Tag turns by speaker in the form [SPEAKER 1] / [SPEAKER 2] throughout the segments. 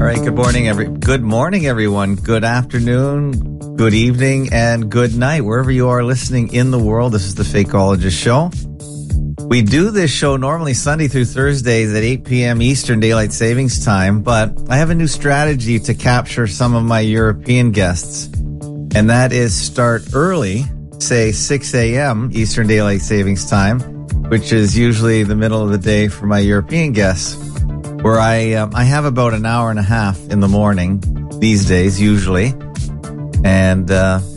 [SPEAKER 1] right. Good morning, everyone. Good afternoon, good evening, and good night. Wherever you are listening in the world, this is the Fakeologist Show. We do this show normally Sunday through Thursdays at 8 p.m. Eastern Daylight Savings Time, but I have a new strategy to capture some of my European guests, and that is start early, say 6 a.m. Eastern Daylight Savings Time, which is usually the middle of the day for my European guests, where I have about an hour and a half in the morning these days, usually. And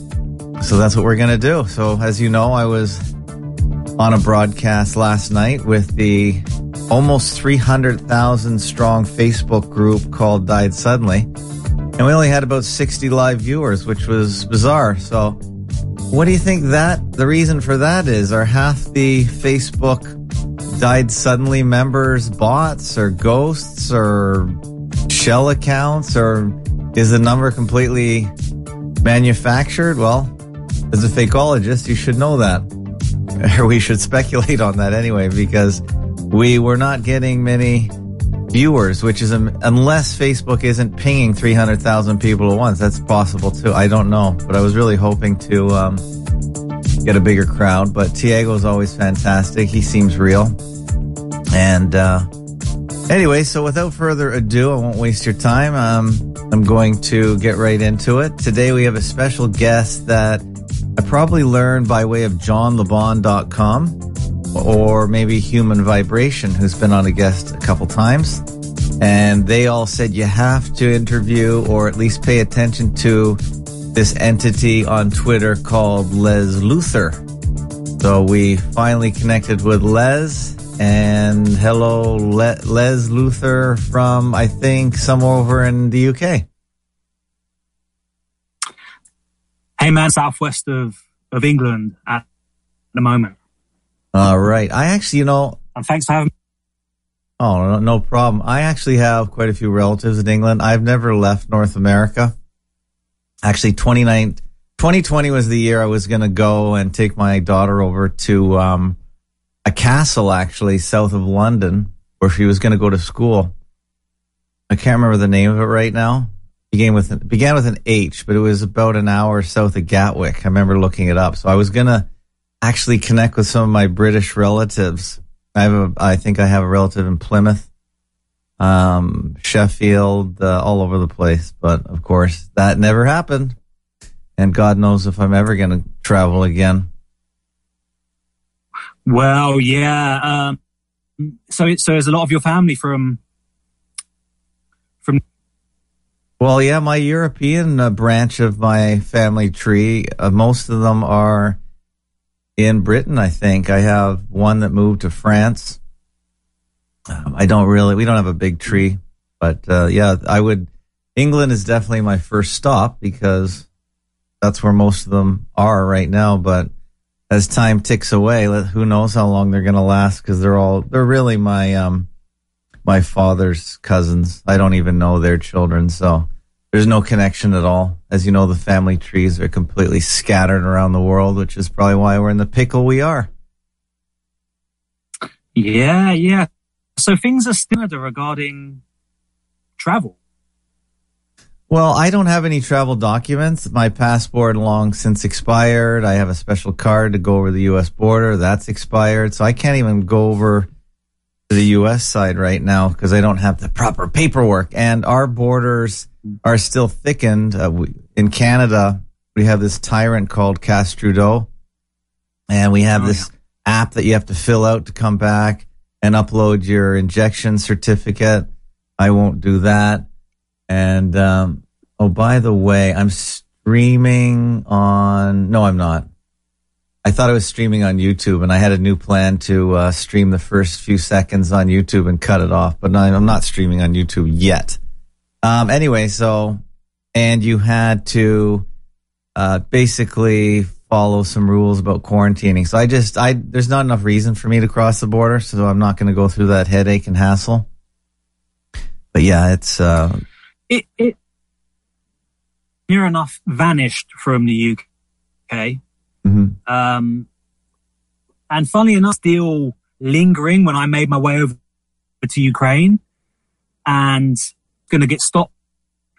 [SPEAKER 1] so that's what we're going to do. So as you know, I was on a broadcast last night with the almost 300,000 strong Facebook group called Died Suddenly. And we only had about 60 live viewers, which was bizarre. So what do you think the reason for that is? Are half the Facebook Died Suddenly members bots or ghosts or shell accounts, or is the number completely manufactured? Well, as a fakeologist, you should know that. Or we should speculate on that anyway, because we were not getting many viewers, which is unless Facebook isn't pinging 300,000 people at once. That's possible too. I don't know, but I was really hoping to get a bigger crowd. But Tiago's always fantastic. He seems real. And anyway, so without further ado, I won't waste your time. I'm going to get right into it. Today we have a special guest that I probably learned by way of JohnLeBon.com or maybe Human Vibration, who's been on a guest a couple times. And they all said you have to interview or at least pay attention to this entity on Twitter called Les Luthor. So we finally connected with Les. And hello, Les Luthor from, I think, somewhere over in the UK.
[SPEAKER 2] Hey, man, southwest of England at the moment.
[SPEAKER 1] All right. I actually,
[SPEAKER 2] And thanks for having me.
[SPEAKER 1] Oh, no problem. I actually have quite a few relatives in England. I've never left North America. Actually, 2020 was the year I was going to go and take my daughter over to a castle, actually, south of London, where she was going to go to school. I can't remember the name of it right now. Began with an H, but it was about an hour south of Gatwick. I remember looking it up. So I was going to actually connect with some of my British relatives. I think I have a relative in Plymouth, Sheffield, all over the place. But of course, that never happened. And God knows if I'm ever going to travel again.
[SPEAKER 2] Well, yeah. So is a lot of your family from?
[SPEAKER 1] Well, yeah, my European branch of my family tree, most of them are in Britain, I think. I have one that moved to France. We don't have a big tree, but yeah, England is definitely my first stop because that's where most of them are right now. But as time ticks away, who knows how long they're going to last, because they're really my father's cousins. I don't even know their children, so there's no connection at all. As you know, the family trees are completely scattered around the world, which is probably why we're in the pickle we are.
[SPEAKER 2] Yeah. So things are still regarding travel.
[SPEAKER 1] Well, I don't have any travel documents. My passport long since expired. I have a special card to go over the U.S. border. That's expired. So I can't even go over to the U.S. side right now because I don't have the proper paperwork. And our borders are still thickened. In Canada, we have this tyrant called Cast Trudeau. And we have this app that you have to fill out to come back and upload your injection certificate. I won't do that. And, by the way, I'm streaming on... No, I'm not. I thought I was streaming on YouTube, and I had a new plan to stream the first few seconds on YouTube and cut it off. But I'm not streaming on YouTube yet. Anyway, and you had to basically follow some rules about quarantining. So there's not enough reason for me to cross the border, so I'm not going to go through that headache and hassle. But yeah, it's...
[SPEAKER 2] Near enough vanished from the UK.
[SPEAKER 1] Mm-hmm.
[SPEAKER 2] And funnily enough, still lingering when I made my way over to Ukraine and going to get stopped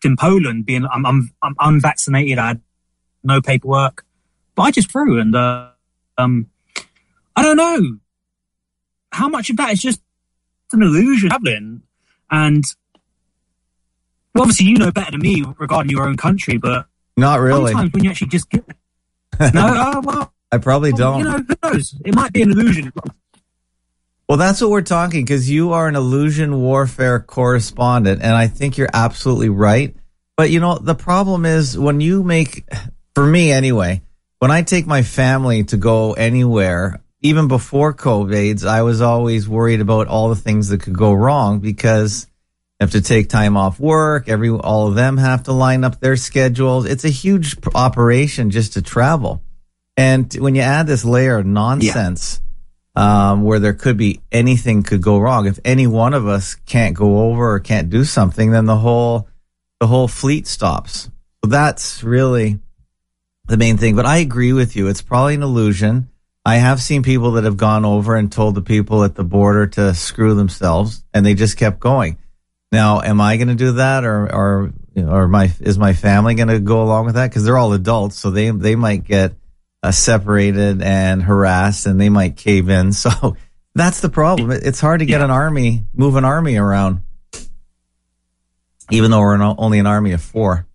[SPEAKER 2] in Poland, being I'm unvaccinated, I had no paperwork, but I just flew, and I don't know how much of that is just an illusion traveling. And well, obviously you know better than me regarding your own country, but
[SPEAKER 1] not really.
[SPEAKER 2] Sometimes when you actually just get no, well,
[SPEAKER 1] I probably don't.
[SPEAKER 2] You know, who knows? It might be an illusion.
[SPEAKER 1] Well, that's what we're talking, because you are an illusion warfare correspondent, and I think you're absolutely right. But, you know, the problem is when you make, for me anyway, when I take my family to go anywhere, even before COVID, I was always worried about all the things that could go wrong, because you have to take time off work. All of them have to line up their schedules. It's a huge operation just to travel. And when you add this layer of nonsense, where there could be anything could go wrong. If any one of us can't go over or can't do something, then the whole fleet stops. So that's really the main thing. But I agree with you. It's probably an illusion. I have seen people that have gone over and told the people at the border to screw themselves, and they just kept going. Now, am I going to do that, or is my family going to go along with that? Because they're all adults, so they might get separated and harassed, and they might cave in. So that's the problem. It's hard to get move an army around, even though we're only an army of 4.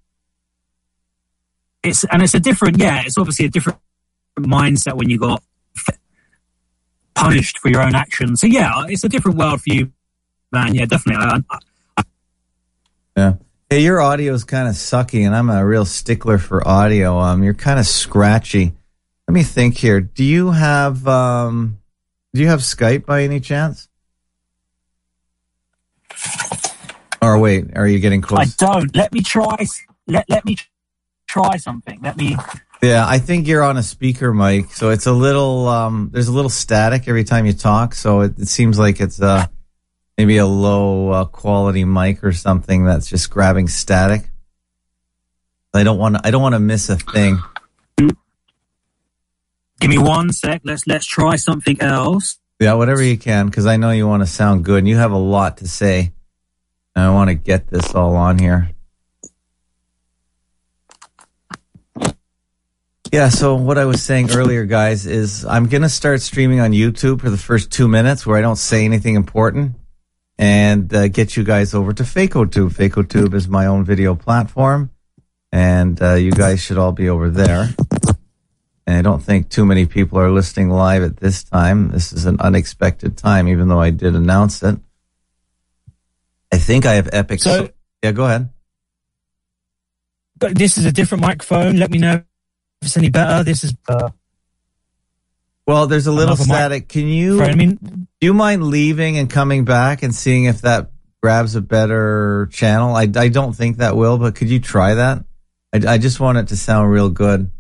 [SPEAKER 2] It's obviously a different mindset when you got punished for your own actions. So yeah, it's a different world for you, man. Yeah, definitely.
[SPEAKER 1] Yeah. Hey, your audio is kind of sucky, and I'm a real stickler for audio. You're kind of scratchy. Let me think here. Do you have Skype by any chance? Or wait, are you getting close?
[SPEAKER 2] I don't. Let me try. Let me try something.
[SPEAKER 1] Yeah, I think you're on a speaker mic, so it's a little. There's a little static every time you talk, so it seems like it's maybe a low quality mic or something that's just grabbing static. I don't want to miss a thing.
[SPEAKER 2] Give me 1 sec. Let's try something else.
[SPEAKER 1] Yeah, whatever you can, because I know you want to sound good, and you have a lot to say. And I want to get this all on here. Yeah, so what I was saying earlier, guys, is I'm going to start streaming on YouTube for the first 2 minutes where I don't say anything important, and get you guys over to FacoTube. FacoTube is my own video platform, and you guys should all be over there. And I don't think too many people are listening live at this time. This is an unexpected time, even though I did announce it. I think I have Epic.
[SPEAKER 2] So,
[SPEAKER 1] yeah, go ahead.
[SPEAKER 2] But this is a different microphone. Let me know if it's any better. This is...
[SPEAKER 1] well, there's a little static. Can you... do you mind leaving and coming back and seeing if that grabs a better channel? I don't think that will, but could you try that? I just want it to sound real good.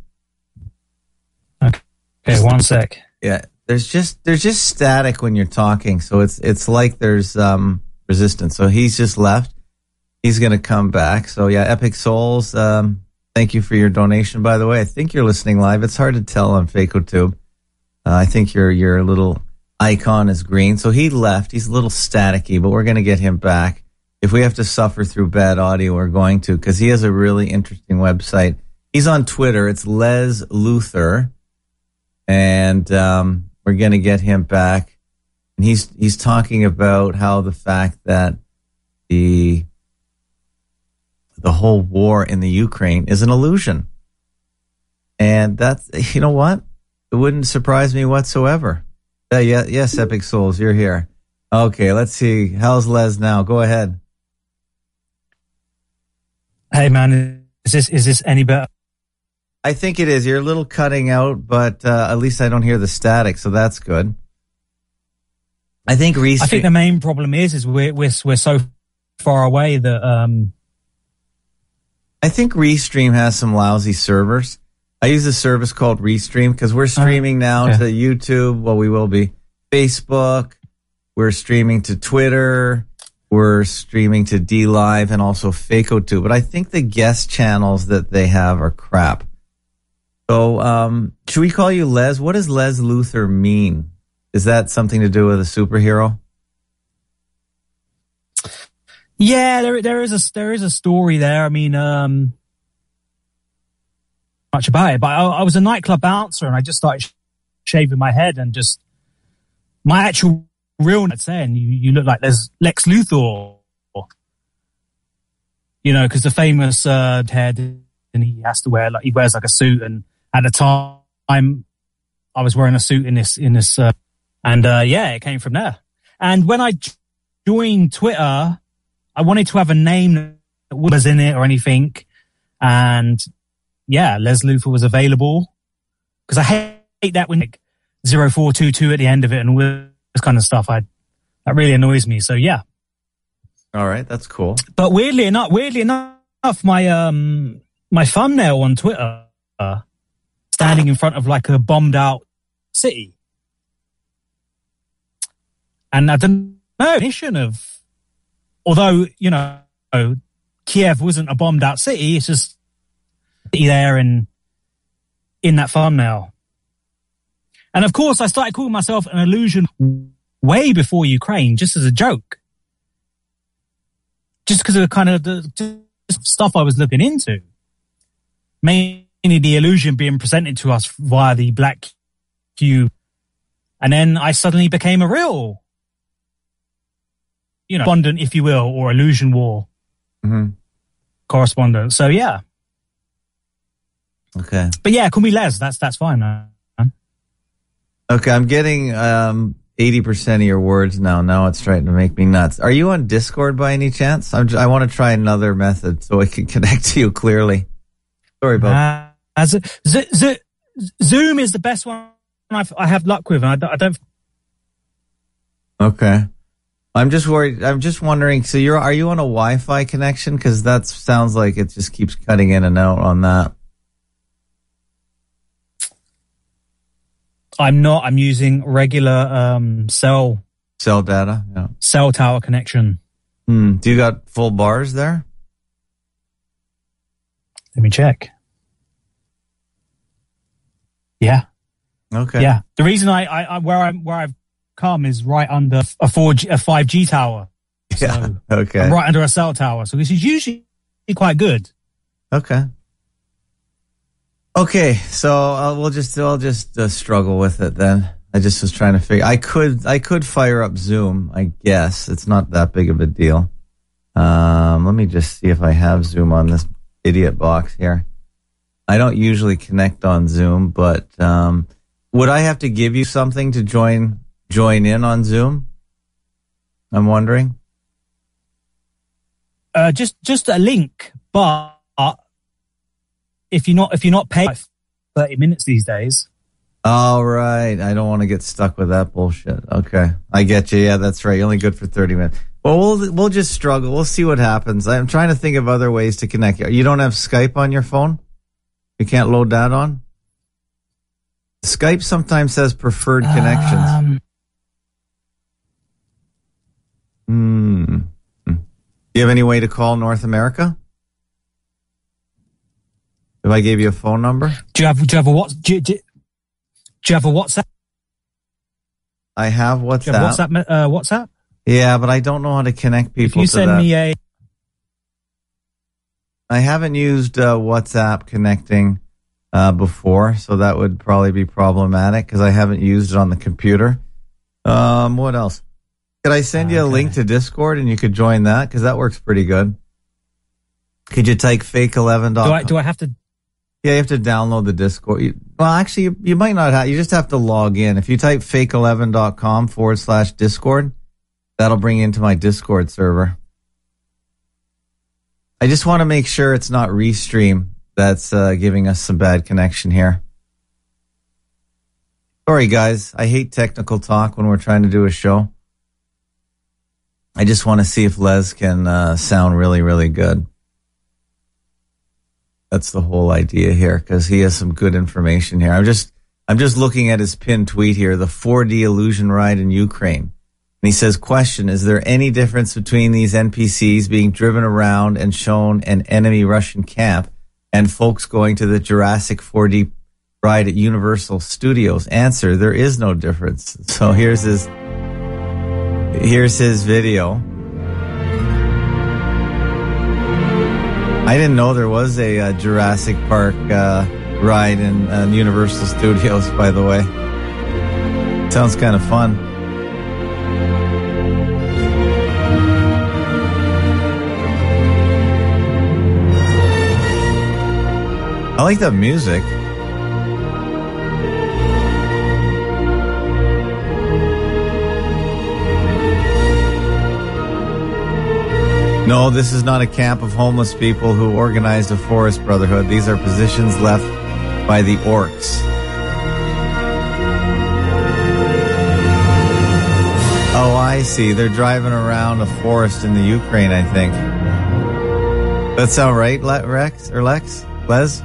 [SPEAKER 2] Okay, 1 sec.
[SPEAKER 1] Yeah, there's just static when you're talking, so it's like there's resistance. So he's just left. He's going to come back. So yeah, Epic Souls, thank you for your donation, by the way. I think you're listening live. It's hard to tell on FacoTube. I think your little icon is green. So he left. He's a little staticky, but we're going to get him back. If we have to suffer through bad audio, we're going to, because he has a really interesting website. He's on Twitter. It's Les Luthor. And we're going to get him back. And he's talking about how the fact that the whole war in the Ukraine is an illusion. And that's, you know what? It wouldn't surprise me whatsoever. Yes, Epic Souls, you're here. Okay, let's see. How's Les now? Go ahead.
[SPEAKER 2] Hey, man, is this any better?
[SPEAKER 1] I think it is. You're a little cutting out, but at least I don't hear the static, so that's good. I think
[SPEAKER 2] the main problem is we're so far away that
[SPEAKER 1] I think Restream has some lousy servers. I use a service called Restream because we're streaming now to YouTube. Well, we will be Facebook. We're streaming to Twitter. We're streaming to DLive and also FacoTube. But I think the guest channels that they have are crap. So, should we call you Les? What does Les Luthor mean? Is that something to do with a superhero?
[SPEAKER 2] Yeah, there is a story there. I mean, much about it, but I was a nightclub bouncer and I just started shaving my head and just my actual real, I'd say, and you look like there's Lex Luthor, you know, because the famous head, and he has to wear, like, he wears like a suit, and at the time I was wearing a suit in this and yeah, it came from there. And when I joined Twitter, I wanted to have a name that was in it or anything, and yeah, Les Luthor was available, because I hate that when like 0422 at the end of it and all this kind of stuff. That really annoys me. So yeah.
[SPEAKER 1] All right, that's cool.
[SPEAKER 2] But weirdly enough, my thumbnail on Twitter standing in front of like a bombed out city, and I don't know definition of, although you know Kiev wasn't a bombed out city, it's just there in that thumbnail. And of course I started calling myself an illusion way before Ukraine, just as a joke, just because of the kind of the stuff I was looking into, mainly the illusion being presented to us via the black cube. And then I suddenly became a real, you know, correspondent, if you will, or illusion war correspondent. So yeah.
[SPEAKER 1] Okay.
[SPEAKER 2] But yeah, call me Les. That's fine, man.
[SPEAKER 1] Okay, I'm getting 80% of your words now. Now it's trying to make me nuts. Are you on Discord by any chance? I want to try another method so I can connect to you clearly. Sorry about
[SPEAKER 2] Zoom is the best one I have luck with. And I don't.
[SPEAKER 1] Okay. I'm just worried. I'm just wondering. So are you on a Wi-Fi connection? Because that sounds like it just keeps cutting in and out on that.
[SPEAKER 2] I'm not. I'm using regular cell
[SPEAKER 1] data. Yeah.
[SPEAKER 2] Cell tower connection.
[SPEAKER 1] Do you got full bars there?
[SPEAKER 2] Let me check. Yeah.
[SPEAKER 1] Okay.
[SPEAKER 2] Yeah. The reason where I've come is right under a 5G tower.
[SPEAKER 1] Yeah.
[SPEAKER 2] So
[SPEAKER 1] okay.
[SPEAKER 2] I'm right under a cell tower. So this is usually quite good.
[SPEAKER 1] Okay. Okay, so I'll just struggle with it then. I just was trying to figure. I could fire up Zoom. I guess it's not that big of a deal. Let me just see if I have Zoom on this idiot box here. I don't usually connect on Zoom, but would I have to give you something to join in on Zoom? I'm wondering.
[SPEAKER 2] Just a link, but. If you're not paid 30 minutes these days.
[SPEAKER 1] All right. I don't want to get stuck with that bullshit. Okay. I get you. Yeah, that's right. You're only good for 30 minutes. Well, we'll just struggle. We'll see what happens. I'm trying to think of other ways to connect. You don't have Skype on your phone? You can't load that on? Skype sometimes says preferred connections. Do you have any way to call North America? If I gave you a phone number?
[SPEAKER 2] Do you have a WhatsApp?
[SPEAKER 1] I have WhatsApp.
[SPEAKER 2] Do you have WhatsApp?
[SPEAKER 1] Yeah, but I don't know how to connect people to that.
[SPEAKER 2] If you send me
[SPEAKER 1] I haven't used WhatsApp connecting before, so that would probably be problematic because I haven't used it on the computer. What else? Could I send you a link to Discord and you could join that? Because that works pretty good. Could you type fake11.com?
[SPEAKER 2] Do I have to?
[SPEAKER 1] Yeah, you have to download the Discord. Well, actually, you might not have. You just have to log in. If you type fake11.com/Discord, that'll bring you into my Discord server. I just want to make sure it's not Restream that's giving us some bad connection here. Sorry, guys. I hate technical talk when we're trying to do a show. I just want to see if Les can sound really, really good. That's the whole idea here, because he has some good information here. I'm just looking at his pinned tweet here, the 4D illusion ride in Ukraine. And he says, question, is there any difference between these NPCs being driven around and shown an enemy Russian camp and folks going to the Jurassic 4D ride at Universal Studios? Answer, there is no difference. So here's his video. I didn't know there was a Jurassic Park ride in Universal Studios, by the way. Sounds kind of fun. I like that music. No, this is not a camp of homeless people who organized a forest brotherhood. These are positions left by the orcs. Oh, I see. They're driving around a forest in the Ukraine, I think. That sound right, Rex? Or Lex? Les?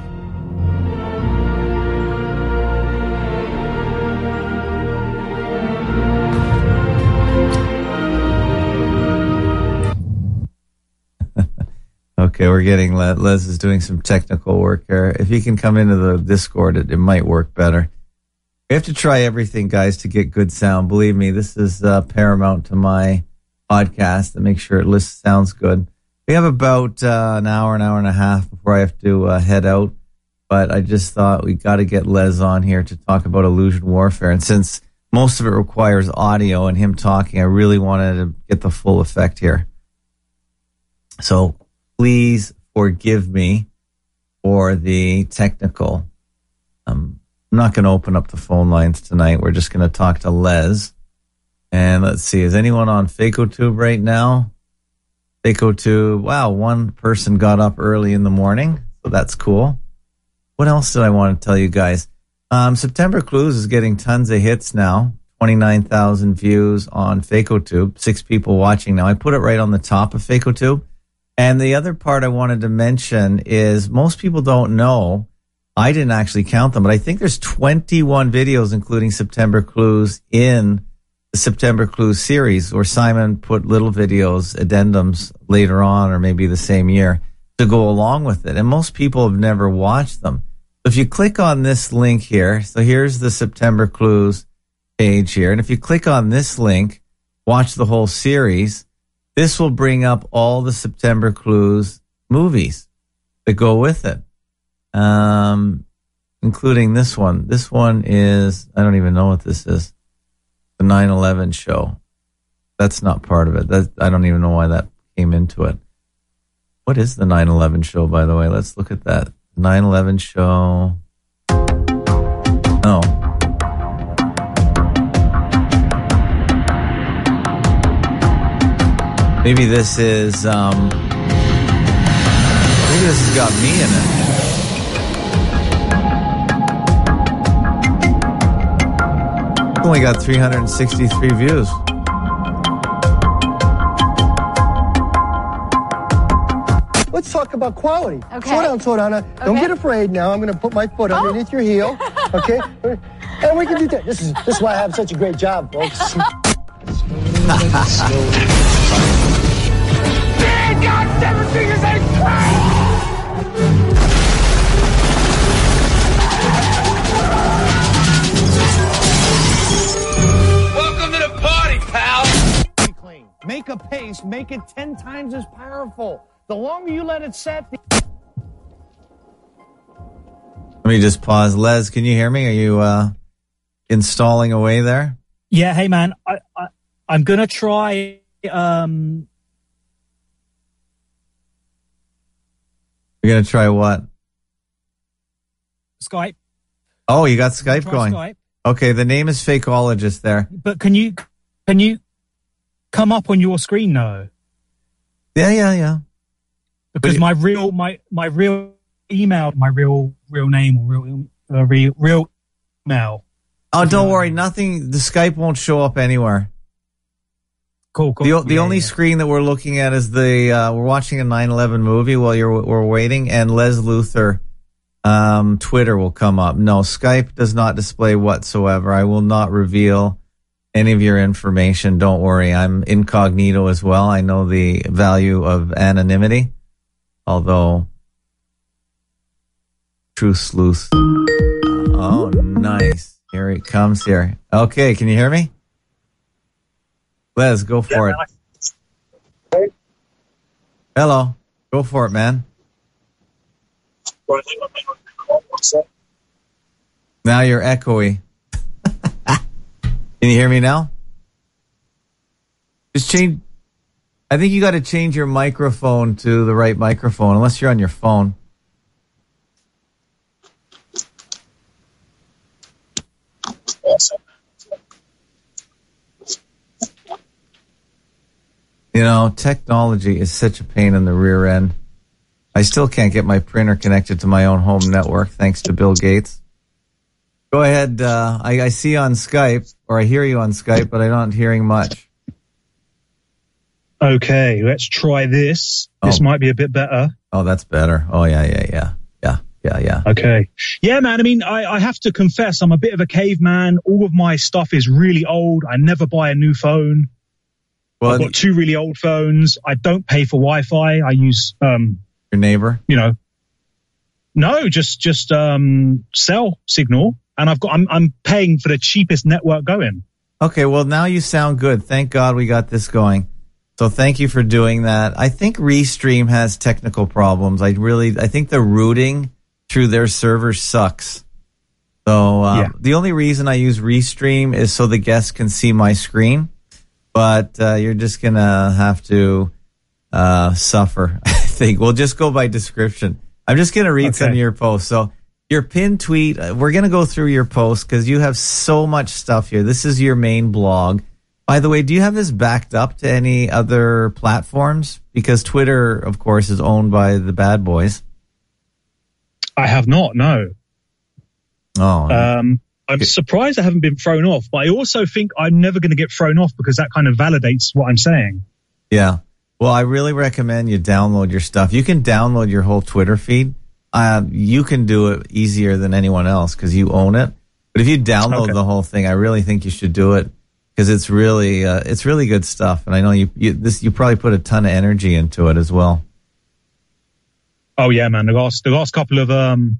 [SPEAKER 1] Okay, we're getting Les is doing some technical work here. If he can come into the Discord, it might work better. We have to try everything, guys, to get good sound. Believe me, this is paramount to my podcast to make sure it sounds good. We have about an hour and a half before I have to head out. But I just thought we got to get Les on here to talk about Illusion Warfare. And since most of it requires audio and him talking, I really wanted to get the full effect here. So please forgive me for the technical. I'm not going to open up the phone lines tonight. We're just going to talk to Les. And let's see, is anyone on FacoTube right now? FacoTube, wow, one person got up early in the morning, so that's cool. What else did I want to tell you guys? September Clues is getting tons of hits now. 29,000 views on FacoTube. 6 people watching now. I put it right on the top of FacoTube. And the other part I wanted to mention is most people don't know, I didn't actually count them, but I think there's 21 videos, including September Clues, in the September Clues series, where Simon put little videos, addendums later on, or maybe the same year, to go along with it. And most people have never watched them. So if you click on this link here, so here's the September Clues page here. And if you click on this link, watch the whole series, this will bring up all the September Clues movies that go with it, including this one. This one is, I don't even know what this is, the 9/11 show. That's not part of it. I don't even know why that came into it. What is the 9/11 show, by the way? Let's look at that. 9/11 show. No. Maybe this is, maybe this has got me in it. It's only got 363 views.
[SPEAKER 3] Let's talk about quality.
[SPEAKER 4] Okay.
[SPEAKER 3] Slow down.
[SPEAKER 4] Okay.
[SPEAKER 3] Don't get afraid now. I'm going to put my foot underneath your heel. Okay? And we can do that. This is why I have such a great job, folks.
[SPEAKER 5] God, 7 fingers ain't Welcome to the party, pal.
[SPEAKER 6] Clean. Make a paste. Make it 10 times as powerful. The longer you let it set.
[SPEAKER 1] Let me just pause. Les, can you hear me? Are you installing away there?
[SPEAKER 2] Yeah, hey man, I'm gonna try.
[SPEAKER 1] You're gonna try what?
[SPEAKER 2] Skype.
[SPEAKER 1] Oh, you got Skype going.
[SPEAKER 2] Skype.
[SPEAKER 1] Okay, the name is Fakeologist there.
[SPEAKER 2] But can you come up on your screen now?
[SPEAKER 1] Yeah.
[SPEAKER 2] Because my real email, my real name or real email.
[SPEAKER 1] Oh, don't worry. Nothing. The Skype won't show up anywhere.
[SPEAKER 2] Cool.
[SPEAKER 1] The only screen that we're looking at is we're watching a 9/11 movie while we're waiting, and Les Luthor Twitter will come up. No, Skype does not display whatsoever. I will not reveal any of your information. Don't worry. I'm incognito as well. I know the value of anonymity, although true sleuth. Oh, nice. Here it comes here. Okay, can you hear me? Les, go for it. Hello. Go for it, man. Now you're echoey. Can you hear me now? Just change. I think you got to change your microphone to the right microphone, unless you're on your phone. You know, technology is such a pain in the rear end. I still can't get my printer connected to my own home network, thanks to Bill Gates. Go ahead. I see you on Skype, or I hear you on Skype, but I'm not hearing much.
[SPEAKER 4] Okay, let's try this. This might be a bit better.
[SPEAKER 1] Oh, that's better. Oh, yeah.
[SPEAKER 4] Okay. Yeah, man, I mean, I have to confess, I'm a bit of a caveman. All of my stuff is really old. I never buy a new phone. Well, I've got 2 really old phones. I don't pay for Wi-Fi. I use...
[SPEAKER 1] your neighbor?
[SPEAKER 4] You know. No, just cell signal. And I'm paying for the cheapest network going.
[SPEAKER 1] Okay, well, now you sound good. Thank God we got this going. So thank you for doing that. I think Restream has technical problems. I think the routing through their server sucks. So The only reason I use Restream is so the guests can see my screen. But you're just going to have to suffer, I think. We'll just go by description. I'm just going to read some of your posts. So your pinned tweet, we're going to go through your posts because you have so much stuff here. This is your main blog. By the way, do you have this backed up to any other platforms? Because Twitter, of course, is owned by the bad boys.
[SPEAKER 4] I have not, no.
[SPEAKER 1] Oh.
[SPEAKER 4] I'm surprised I haven't been thrown off, but I also think I'm never going to get thrown off because that kind of validates what I'm saying.
[SPEAKER 1] Yeah. Well, I really recommend you download your stuff. You can download your whole Twitter feed. You can do it easier than anyone else because you own it. But if you download the whole thing, I really think you should do it because it's really good stuff. And I know you probably put a ton of energy into it as well.
[SPEAKER 4] Oh yeah, man. The last couple of the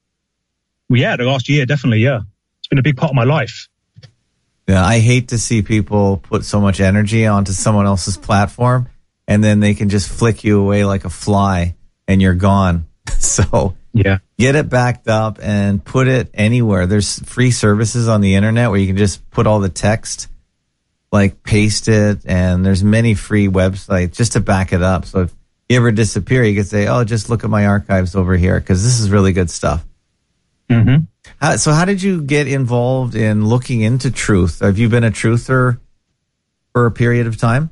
[SPEAKER 4] last year, definitely, yeah. It's been a big part of my life.
[SPEAKER 1] Yeah, I hate to see people put so much energy onto someone else's platform and then they can just flick you away like a fly and you're gone. So
[SPEAKER 4] yeah,
[SPEAKER 1] get it backed up and put it anywhere. There's free services on the internet where you can just put all the text, like paste it, and there's many free websites just to back it up. So if you ever disappear, you can say, oh, just look at my archives over here because this is really good stuff.
[SPEAKER 4] Mm-hmm.
[SPEAKER 1] So how did you get involved in looking into truth? Have you been a truther for a period of time?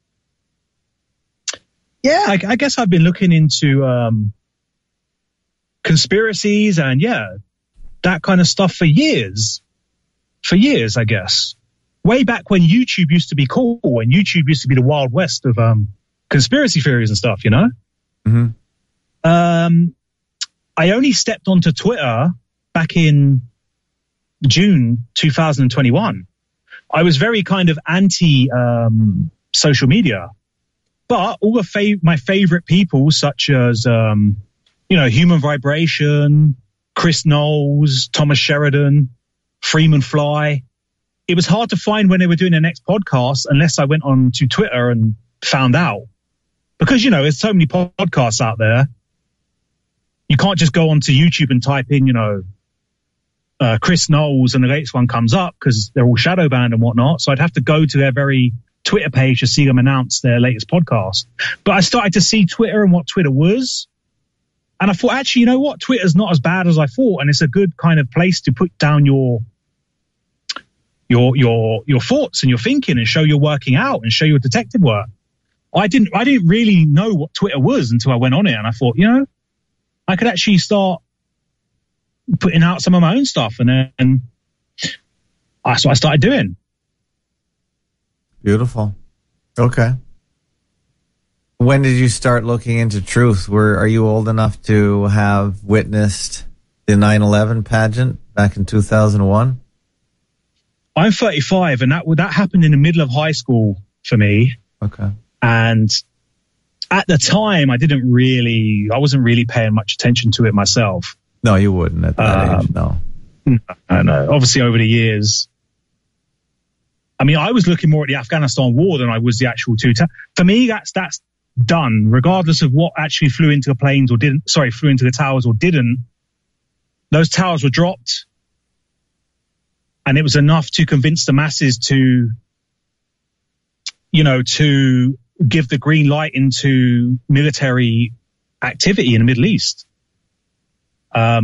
[SPEAKER 4] Yeah, I guess I've been looking into conspiracies and that kind of stuff for years, I guess. Way back when YouTube used to be cool, when YouTube used to be the Wild West of conspiracy theories and stuff, you know?
[SPEAKER 1] Mm-hmm.
[SPEAKER 4] I only stepped onto Twitter back in June 2021. I was very kind of anti social media, but all of my favorite people, such as Human Vibration, Chris Knowles, Thomas Sheridan, Freeman Fly. It was hard to find when they were doing their next podcast unless I went on to Twitter and found out. Because, there's so many podcasts out there. You can't just go onto YouTube and type in, Chris Knowles and the latest one comes up because they're all shadow banned and whatnot. So I'd have to go to their very Twitter page to see them announce their latest podcast. But I started to see Twitter and what Twitter was. And I thought, actually, you know what? Twitter's not as bad as I thought. And it's a good kind of place to put down your thoughts and your thinking and show your working out and show your detective work. I didn't really know what Twitter was until I went on it. And I thought, I could actually start putting out some of my own stuff. And then that's what I started doing.
[SPEAKER 1] Beautiful. Okay. When did you start looking into truth? Are you old enough to have witnessed the 9/11 pageant back in 2001?
[SPEAKER 4] I'm 35, and that happened in the middle of high school for me.
[SPEAKER 1] Okay.
[SPEAKER 4] And at the time, I wasn't really paying much attention to it myself.
[SPEAKER 1] No, you wouldn't at that age, no.
[SPEAKER 4] I know. Obviously, over the years, I mean, I was looking more at the Afghanistan war than I was the actual for me, that's done, regardless of what actually flew into the planes or didn't, flew into the towers or didn't, those towers were dropped. And it was enough to convince the masses to, to give the green light into military activity in the Middle East. But,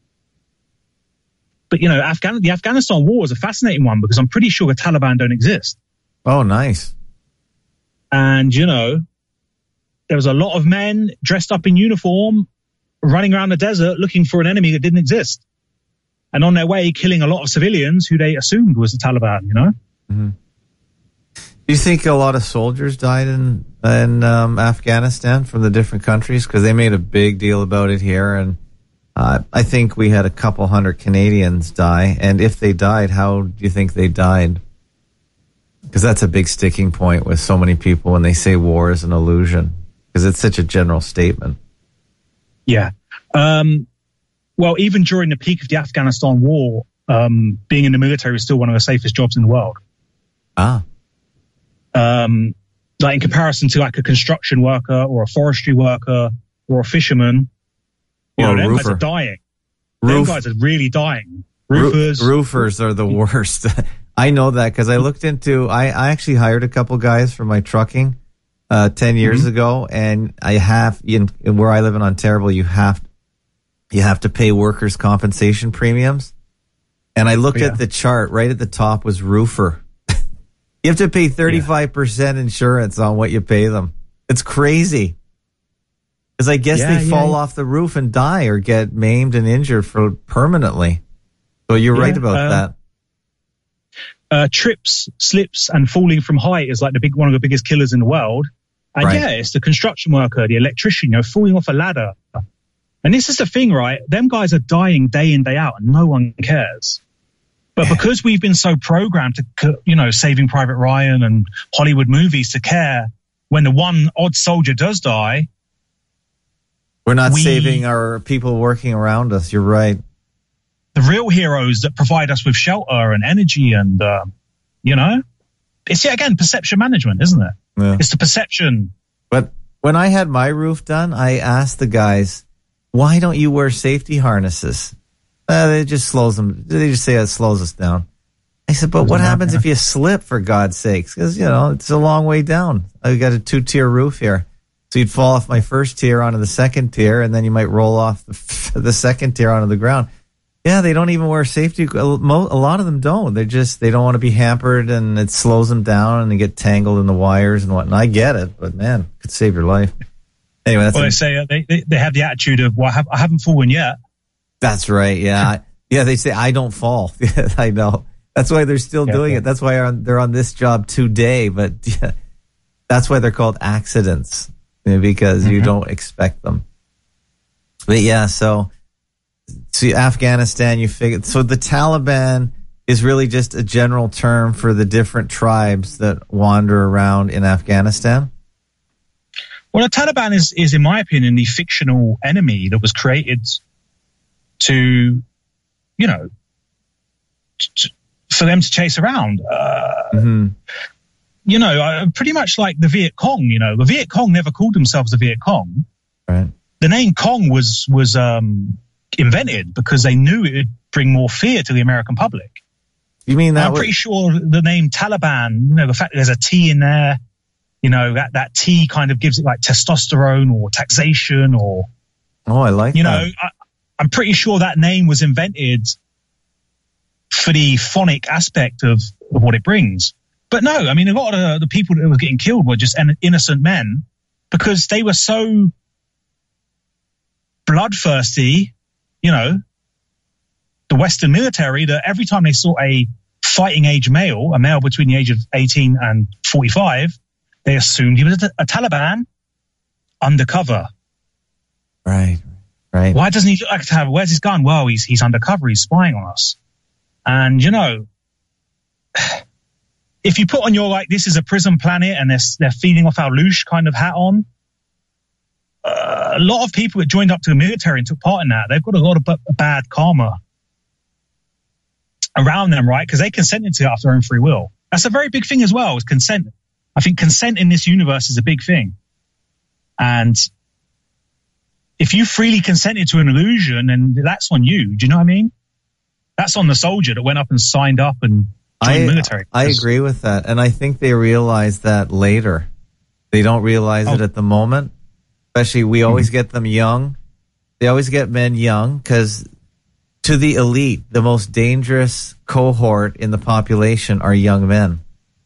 [SPEAKER 4] the Afghanistan war is a fascinating one because I'm pretty sure the Taliban don't exist.
[SPEAKER 1] Oh, nice.
[SPEAKER 4] And, there was a lot of men dressed up in uniform running around the desert looking for an enemy that didn't exist. And on their way, killing a lot of civilians who they assumed was the Taliban,
[SPEAKER 1] Mm-hmm. Do you think a lot of soldiers died in Afghanistan from the different countries? Because they made a big deal about it here. And I think we had a couple hundred Canadians die. And if they died, how do you think they died? Because that's a big sticking point with so many people when they say war is an illusion. Because it's such a general statement.
[SPEAKER 4] Yeah. Well, even during the peak of the Afghanistan war, being in the military was still one of the safest jobs in the world.
[SPEAKER 1] Ah.
[SPEAKER 4] Like in comparison to like a construction worker or a forestry worker or a fisherman, them guys are dying. Them guys are really dying.
[SPEAKER 1] Roofers are the worst. I know that because I looked into, I actually hired a couple guys for my trucking 10 years ago, and I have, where I live in Ontario, you have to pay workers' compensation premiums. And I looked at the chart, right at the top was roofer. You have to pay 35% insurance on what you pay them. It's crazy. Because I guess they fall off the roof and die or get maimed and injured for permanently. So you're right about
[SPEAKER 4] that. Trips, slips, and falling from height is like one of the biggest killers in the world. And it's the construction worker, the electrician, falling off a ladder. And this is the thing, right? Them guys are dying day in, day out, and no one cares. But because we've been so programmed to, Saving Private Ryan and Hollywood movies to care when the one odd soldier does die,
[SPEAKER 1] we're not saving our people working around us. You're right.
[SPEAKER 4] The real heroes that provide us with shelter and energy and, it's again perception management, isn't it? Yeah. It's the perception.
[SPEAKER 1] But when I had my roof done, I asked the guys, why don't you wear safety harnesses? It just slows them. They just say it slows us down. I said, but what happens if you slip, for God's sakes? Because, it's a long way down. I got a 2-tier roof here. So you'd fall off my first tier onto the second tier, and then you might roll off the second tier onto the ground. Yeah, they don't even wear safety. A lot of them don't. They don't want to be hampered, and it slows them down, and they get tangled in the wires and whatnot. I get it, but man, it could save your life. Anyway,
[SPEAKER 4] they say they have the attitude of, well, I haven't fallen yet.
[SPEAKER 1] That's right. Yeah. Yeah. They say, I don't fall. I know. That's why they're still doing it. That's why they're on this job today. But that's why they're called accidents, because you don't expect them. But yeah, so Afghanistan, you figured. So the Taliban is really just a general term for the different tribes that wander around in Afghanistan.
[SPEAKER 4] Well, the Taliban is, in my opinion, the fictional enemy that was created to, for them to chase around. Pretty much like the Viet Cong. The Viet Cong never called themselves the Viet Cong.
[SPEAKER 1] Right.
[SPEAKER 4] The name Cong was invented because they knew it would bring more fear to the American public.
[SPEAKER 1] You mean that?
[SPEAKER 4] I'm pretty sure the name Taliban, the fact that there's a T in there, that T kind of gives it like testosterone or taxation or.
[SPEAKER 1] Oh, I like that.
[SPEAKER 4] I'm pretty sure that name was invented for the phonic aspect of what it brings. But no, I mean, a lot of the people that were getting killed were just innocent men because they were so bloodthirsty, the Western military, that every time they saw a fighting age male, a male between the age of 18 and 45, they assumed he was a Taliban undercover.
[SPEAKER 1] Right. Right.
[SPEAKER 4] Why doesn't he look like a Taliban? Where's his gun? Well, he's undercover. He's spying on us. And, if you put on your, this is a prison planet and they're feeding off our Loosh kind of hat on, a lot of people that joined up to the military and took part in that, they've got a lot of bad karma around them, right? Because they consented to it after their own free will. That's a very big thing as well, is consent. I think consent in this universe is a big thing. And if you freely consented to an illusion, then that's on you. Do you know what I mean? That's on the soldier that went up and signed up and joined the military.
[SPEAKER 1] I agree with that. And I think they realize that later. They don't realize it at the moment. Especially, we always get them young. They always get men young because to the elite, the most dangerous cohort in the population are young men.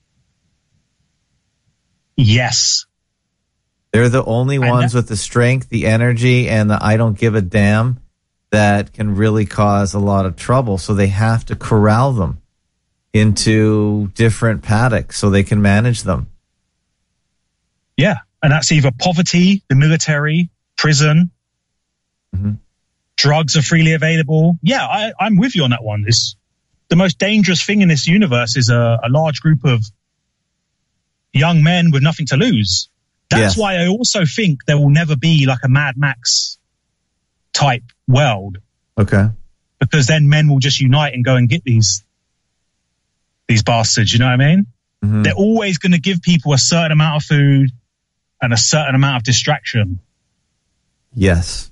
[SPEAKER 4] Yes.
[SPEAKER 1] They're the only ones with the strength, the energy, and the I don't give a damn that can really cause a lot of trouble. So they have to corral them into different paddocks so they can manage them.
[SPEAKER 4] Yeah. And that's either poverty, the military, prison, drugs are freely available. Yeah, I'm with you on that one. The most dangerous thing in this universe is a large group of young men with nothing to lose. That's why I also think there will never be like a Mad Max type world.
[SPEAKER 1] Okay.
[SPEAKER 4] Because then men will just unite and go and get these bastards, you know what I mean? Mm-hmm. They're always going to give people a certain amount of food and a certain amount of distraction.
[SPEAKER 1] Yes.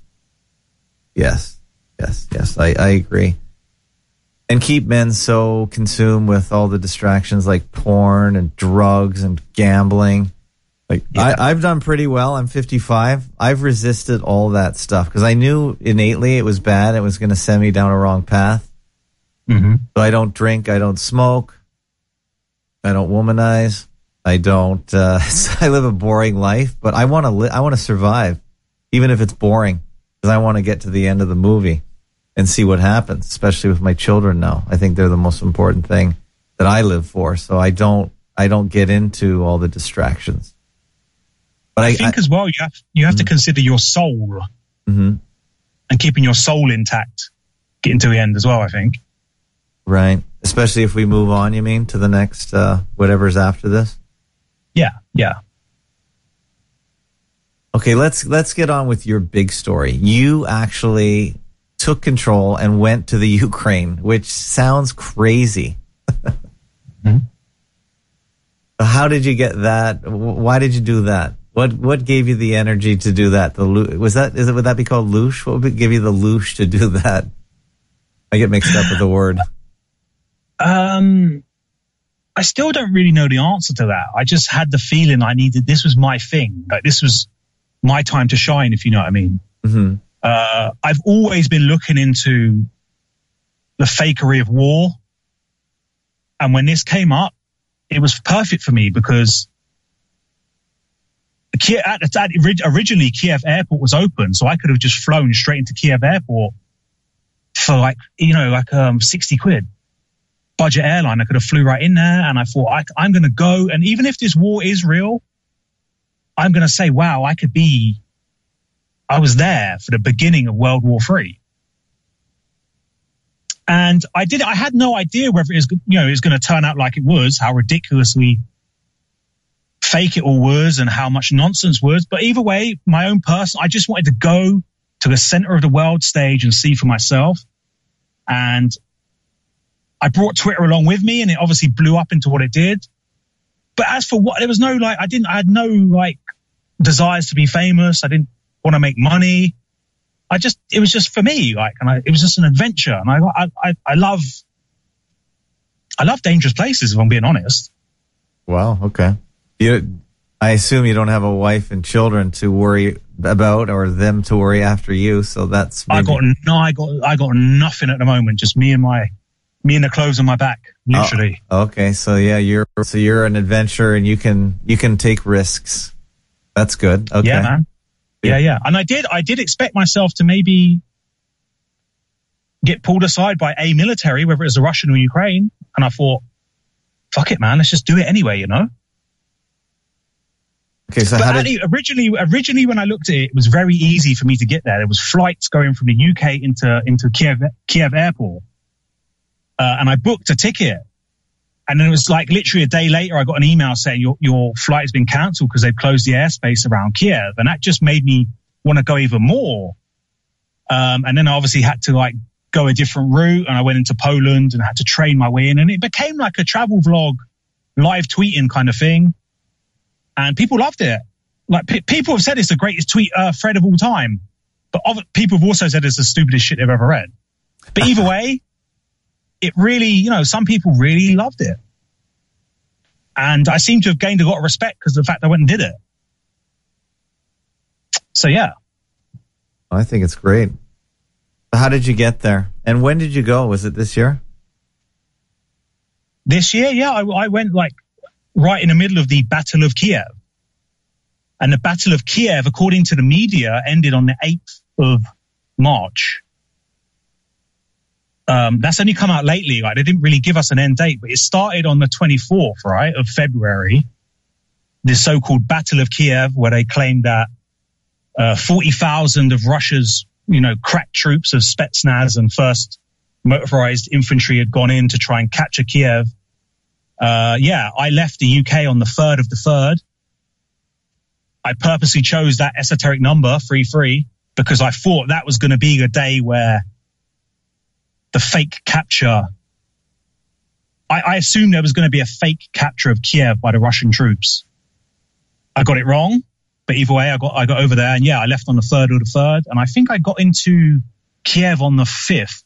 [SPEAKER 1] I agree. And keep men so consumed with all the distractions like porn and drugs and gambling. Like I've done pretty well. I'm 55. I've resisted all that stuff because I knew innately it was bad. It was going to send me down a wrong path. Mm-hmm. So I don't drink. I don't smoke. I don't womanize. I don't. I live a boring life, but I want to. I want to survive, even if it's boring, because I want to get to the end of the movie and see what happens. Especially with my children now, I think they're the most important thing that I live for. So I don't get into all the distractions. But
[SPEAKER 4] I think as well, you have to consider your soul and keeping your soul intact, getting to the end as well. I think.
[SPEAKER 1] Right, especially if we move on. You mean to the next whatever's after this?
[SPEAKER 4] Yeah.
[SPEAKER 1] Okay, let's get on with your big story. You actually took control and went to the Ukraine, which sounds crazy. How did you get that? Why did you do that? What gave you the energy to do that? Would that be called loosh? What would give you the loosh to do that? I get mixed up with the word.
[SPEAKER 4] I still don't really know the answer to that. I just had the feeling this was my thing. Like this was my time to shine, if you know what I mean. Mm-hmm. I've always been looking into the fakery of war. And when this came up, it was perfect for me because originally Kiev airport was open. So I could have just flown straight into Kiev airport for 60 quid. Budget airline. I could have flew right in there and I thought I'm going to go. And even if this war is real, I'm going to say, wow, I was there for the beginning of World War III. And I had no idea whether it was going to turn out like it was, how ridiculously fake it all was and how much nonsense was. But either way, my own person, I just wanted to go to the center of the world stage and see for myself. And I brought Twitter along with me and it obviously blew up into what it did. But as for there was no I had no desires to be famous. I didn't want to make money. It was just for me, it was just an adventure. And I love dangerous places, if I'm being honest.
[SPEAKER 1] Wow. Okay. I assume you don't have a wife and children to worry about or them to worry after you. So that's,
[SPEAKER 4] I got nothing at the moment. Just me and the clothes on my back, literally.
[SPEAKER 1] Oh, okay. So yeah, you're an adventurer and you can take risks. That's good. Okay.
[SPEAKER 4] Yeah, man. Yeah. And I did expect myself to maybe get pulled aside by a military, whether it was the Russian or Ukraine. And I thought, fuck it, man. Let's just do it anyway, you know?
[SPEAKER 1] Okay. So
[SPEAKER 4] originally when I looked at it, it was very easy for me to get there. There was flights going from the UK into Kiev airport. And I booked a ticket. And then it was literally a day later, I got an email saying your flight has been cancelled because they've closed the airspace around Kiev. And that just made me want to go even more. And then I obviously had to go a different route and I went into Poland and had to train my way in. And it became like a travel vlog, live tweeting kind of thing. And people loved it. like people have said it's the greatest tweet thread of all time, but people have also said it's the stupidest shit they've ever read. But either way, it really, some people really loved it. And I seem to have gained a lot of respect because of the fact I went and did it. So, yeah.
[SPEAKER 1] I think it's great. How did you get there? And when did you go? Was it this year?
[SPEAKER 4] This year, yeah. I went like right in the middle of the Battle of Kiev. And the Battle of Kiev, according to the media, ended on the 8th of March. That's only come out lately. Like, they didn't really give us an end date, but it started on the 24th, right, of February. This so-called Battle of Kiev, where they claimed that 40,000 of Russia's, crack troops of Spetsnaz and 1st Motorized Infantry had gone in to try and capture Kiev. I left the UK on the 3rd of the 3rd. I purposely chose that esoteric number, 33, because I thought that was going to be a day where the fake capture, I assumed there was going to be a fake capture of Kiev by the Russian troops. I got it wrong, but either way, I got over there, and I left on the 3rd of the 3rd, and I think I got into Kiev on the 5th.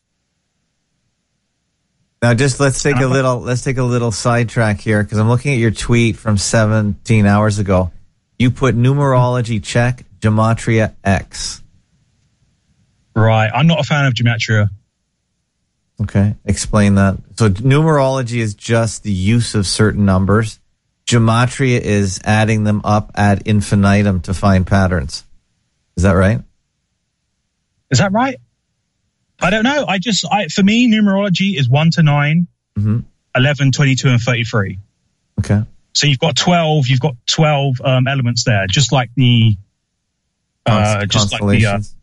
[SPEAKER 1] Now, just let's take a little sidetrack here, because I'm looking at your tweet from 17 hours ago. You put numerology check, gematria X.
[SPEAKER 4] Right, I'm not a fan of gematria.
[SPEAKER 1] Okay, explain that. So numerology is just the use of certain numbers. Gematria is adding them up ad infinitum to find patterns. Is that right?
[SPEAKER 4] Is that right? I don't know. For me, numerology is 1 to 9, 11, 22, and 33.
[SPEAKER 1] Okay.
[SPEAKER 4] So you've got 12 elements there, just like the,
[SPEAKER 1] constellations.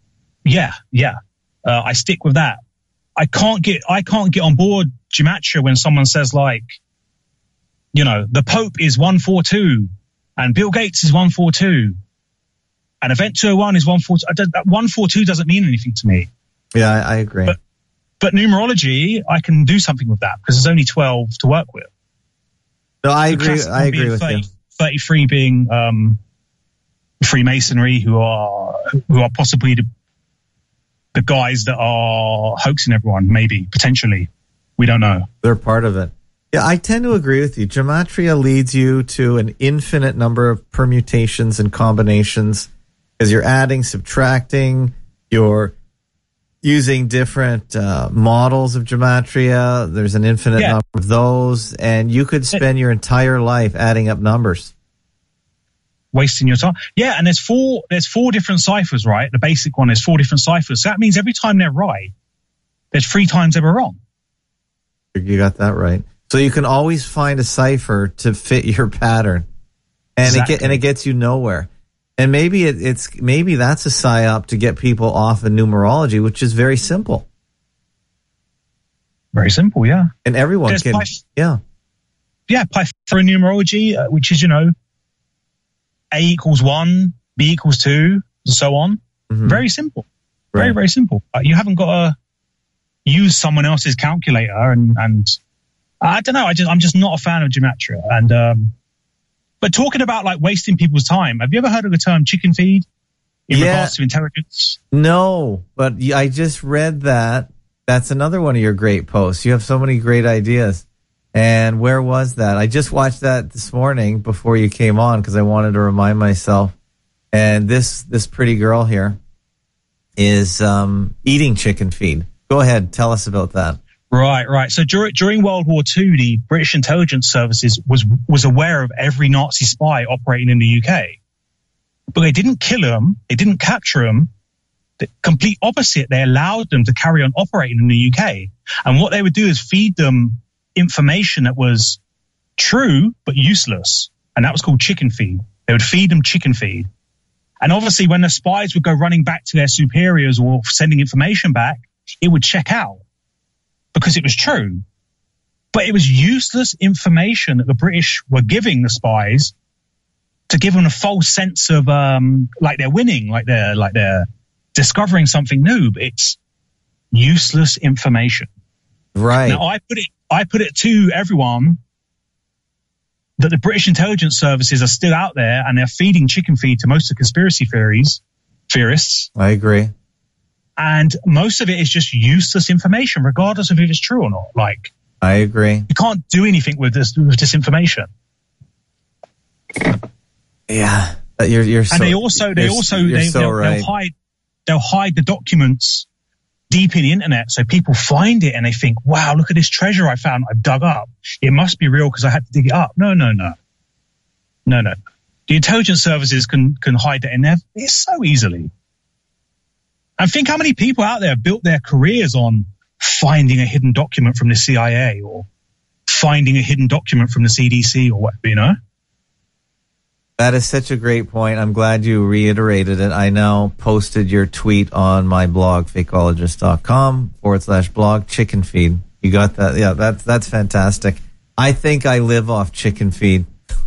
[SPEAKER 4] I stick with that. I can't get on board gematria when someone says like, the Pope is 142 and Bill Gates is 142 and Event 201 is 142. 142 doesn't mean anything to me.
[SPEAKER 1] Yeah, I agree.
[SPEAKER 4] But numerology, I can do something with that because there's only 12 to work with.
[SPEAKER 1] No, I agree. I agree with 30, you.
[SPEAKER 4] 33 being Freemasonry, who are possibly the guys that are hoaxing everyone, maybe, potentially. We don't know.
[SPEAKER 1] They're part of it. Yeah, I tend to agree with you. Gematria leads you to an infinite number of permutations and combinations because you're adding, subtracting, you're using different models of gematria. There's an infinite number of those, and you could spend your entire life adding up numbers.
[SPEAKER 4] Wasting your time. Yeah, and there's four different ciphers, right? The basic one is 4 different ciphers. So that means every time they're right, there's 3 times they were wrong.
[SPEAKER 1] You got that right. So you can always find a cipher to fit your pattern, and it gets you nowhere. And maybe maybe that's a psyop to get people off of numerology, which is very simple.
[SPEAKER 4] Very simple, yeah.
[SPEAKER 1] And everyone can,
[SPEAKER 4] Pythagorean numerology, which is A equals 1, B equals 2, and so on. Mm-hmm. Very simple. Very, very simple. You haven't got to use someone else's calculator and I don't know. I'm just not a fan of gematria. And, but talking about like wasting people's time, have you ever heard of the term chicken feed in regards to intelligence?
[SPEAKER 1] No, but I just read that. That's another one of your great posts. You have so many great ideas. And where was that? I just watched that this morning before you came on because I wanted to remind myself. And this pretty girl here is eating chicken feed. Go ahead, tell us about that.
[SPEAKER 4] Right. So during World War II, the British intelligence services was aware of every Nazi spy operating in the UK, but they didn't kill them. They didn't capture them. The complete opposite. They allowed them to carry on operating in the UK. And what they would do is feed them information that was true but useless, and that was called chicken feed. They would feed them chicken feed. And obviously when the spies would go running back to their superiors or sending information back, it would check out because it was true. But it was useless information that the British were giving the spies to give them a false sense of like they're winning, like they're discovering something new, but it's useless information.
[SPEAKER 1] Right.
[SPEAKER 4] Now I put it to everyone that the British intelligence services are still out there and they're feeding chicken feed to most of the conspiracy theorists.
[SPEAKER 1] I agree.
[SPEAKER 4] And most of it is just useless information, regardless of if it's true or not. Like,
[SPEAKER 1] I agree.
[SPEAKER 4] You can't do anything with this information.
[SPEAKER 1] Yeah, you're so.
[SPEAKER 4] And they'll hide the documents deep in the internet, so people find it and they think, "Wow, look at this treasure I found. I've dug up. It must be real because I had to dig it up." No. The intelligence services can hide that in there so easily. And think how many people out there have built their careers on finding a hidden document from the CIA or finding a hidden document from the CDC or whatever, you know?
[SPEAKER 1] That is such a great point. I'm glad you reiterated it. I now posted your tweet on my blog, fakeologist.com/blog, chicken feed. You got that? Yeah, that's fantastic. I think I live off chicken feed.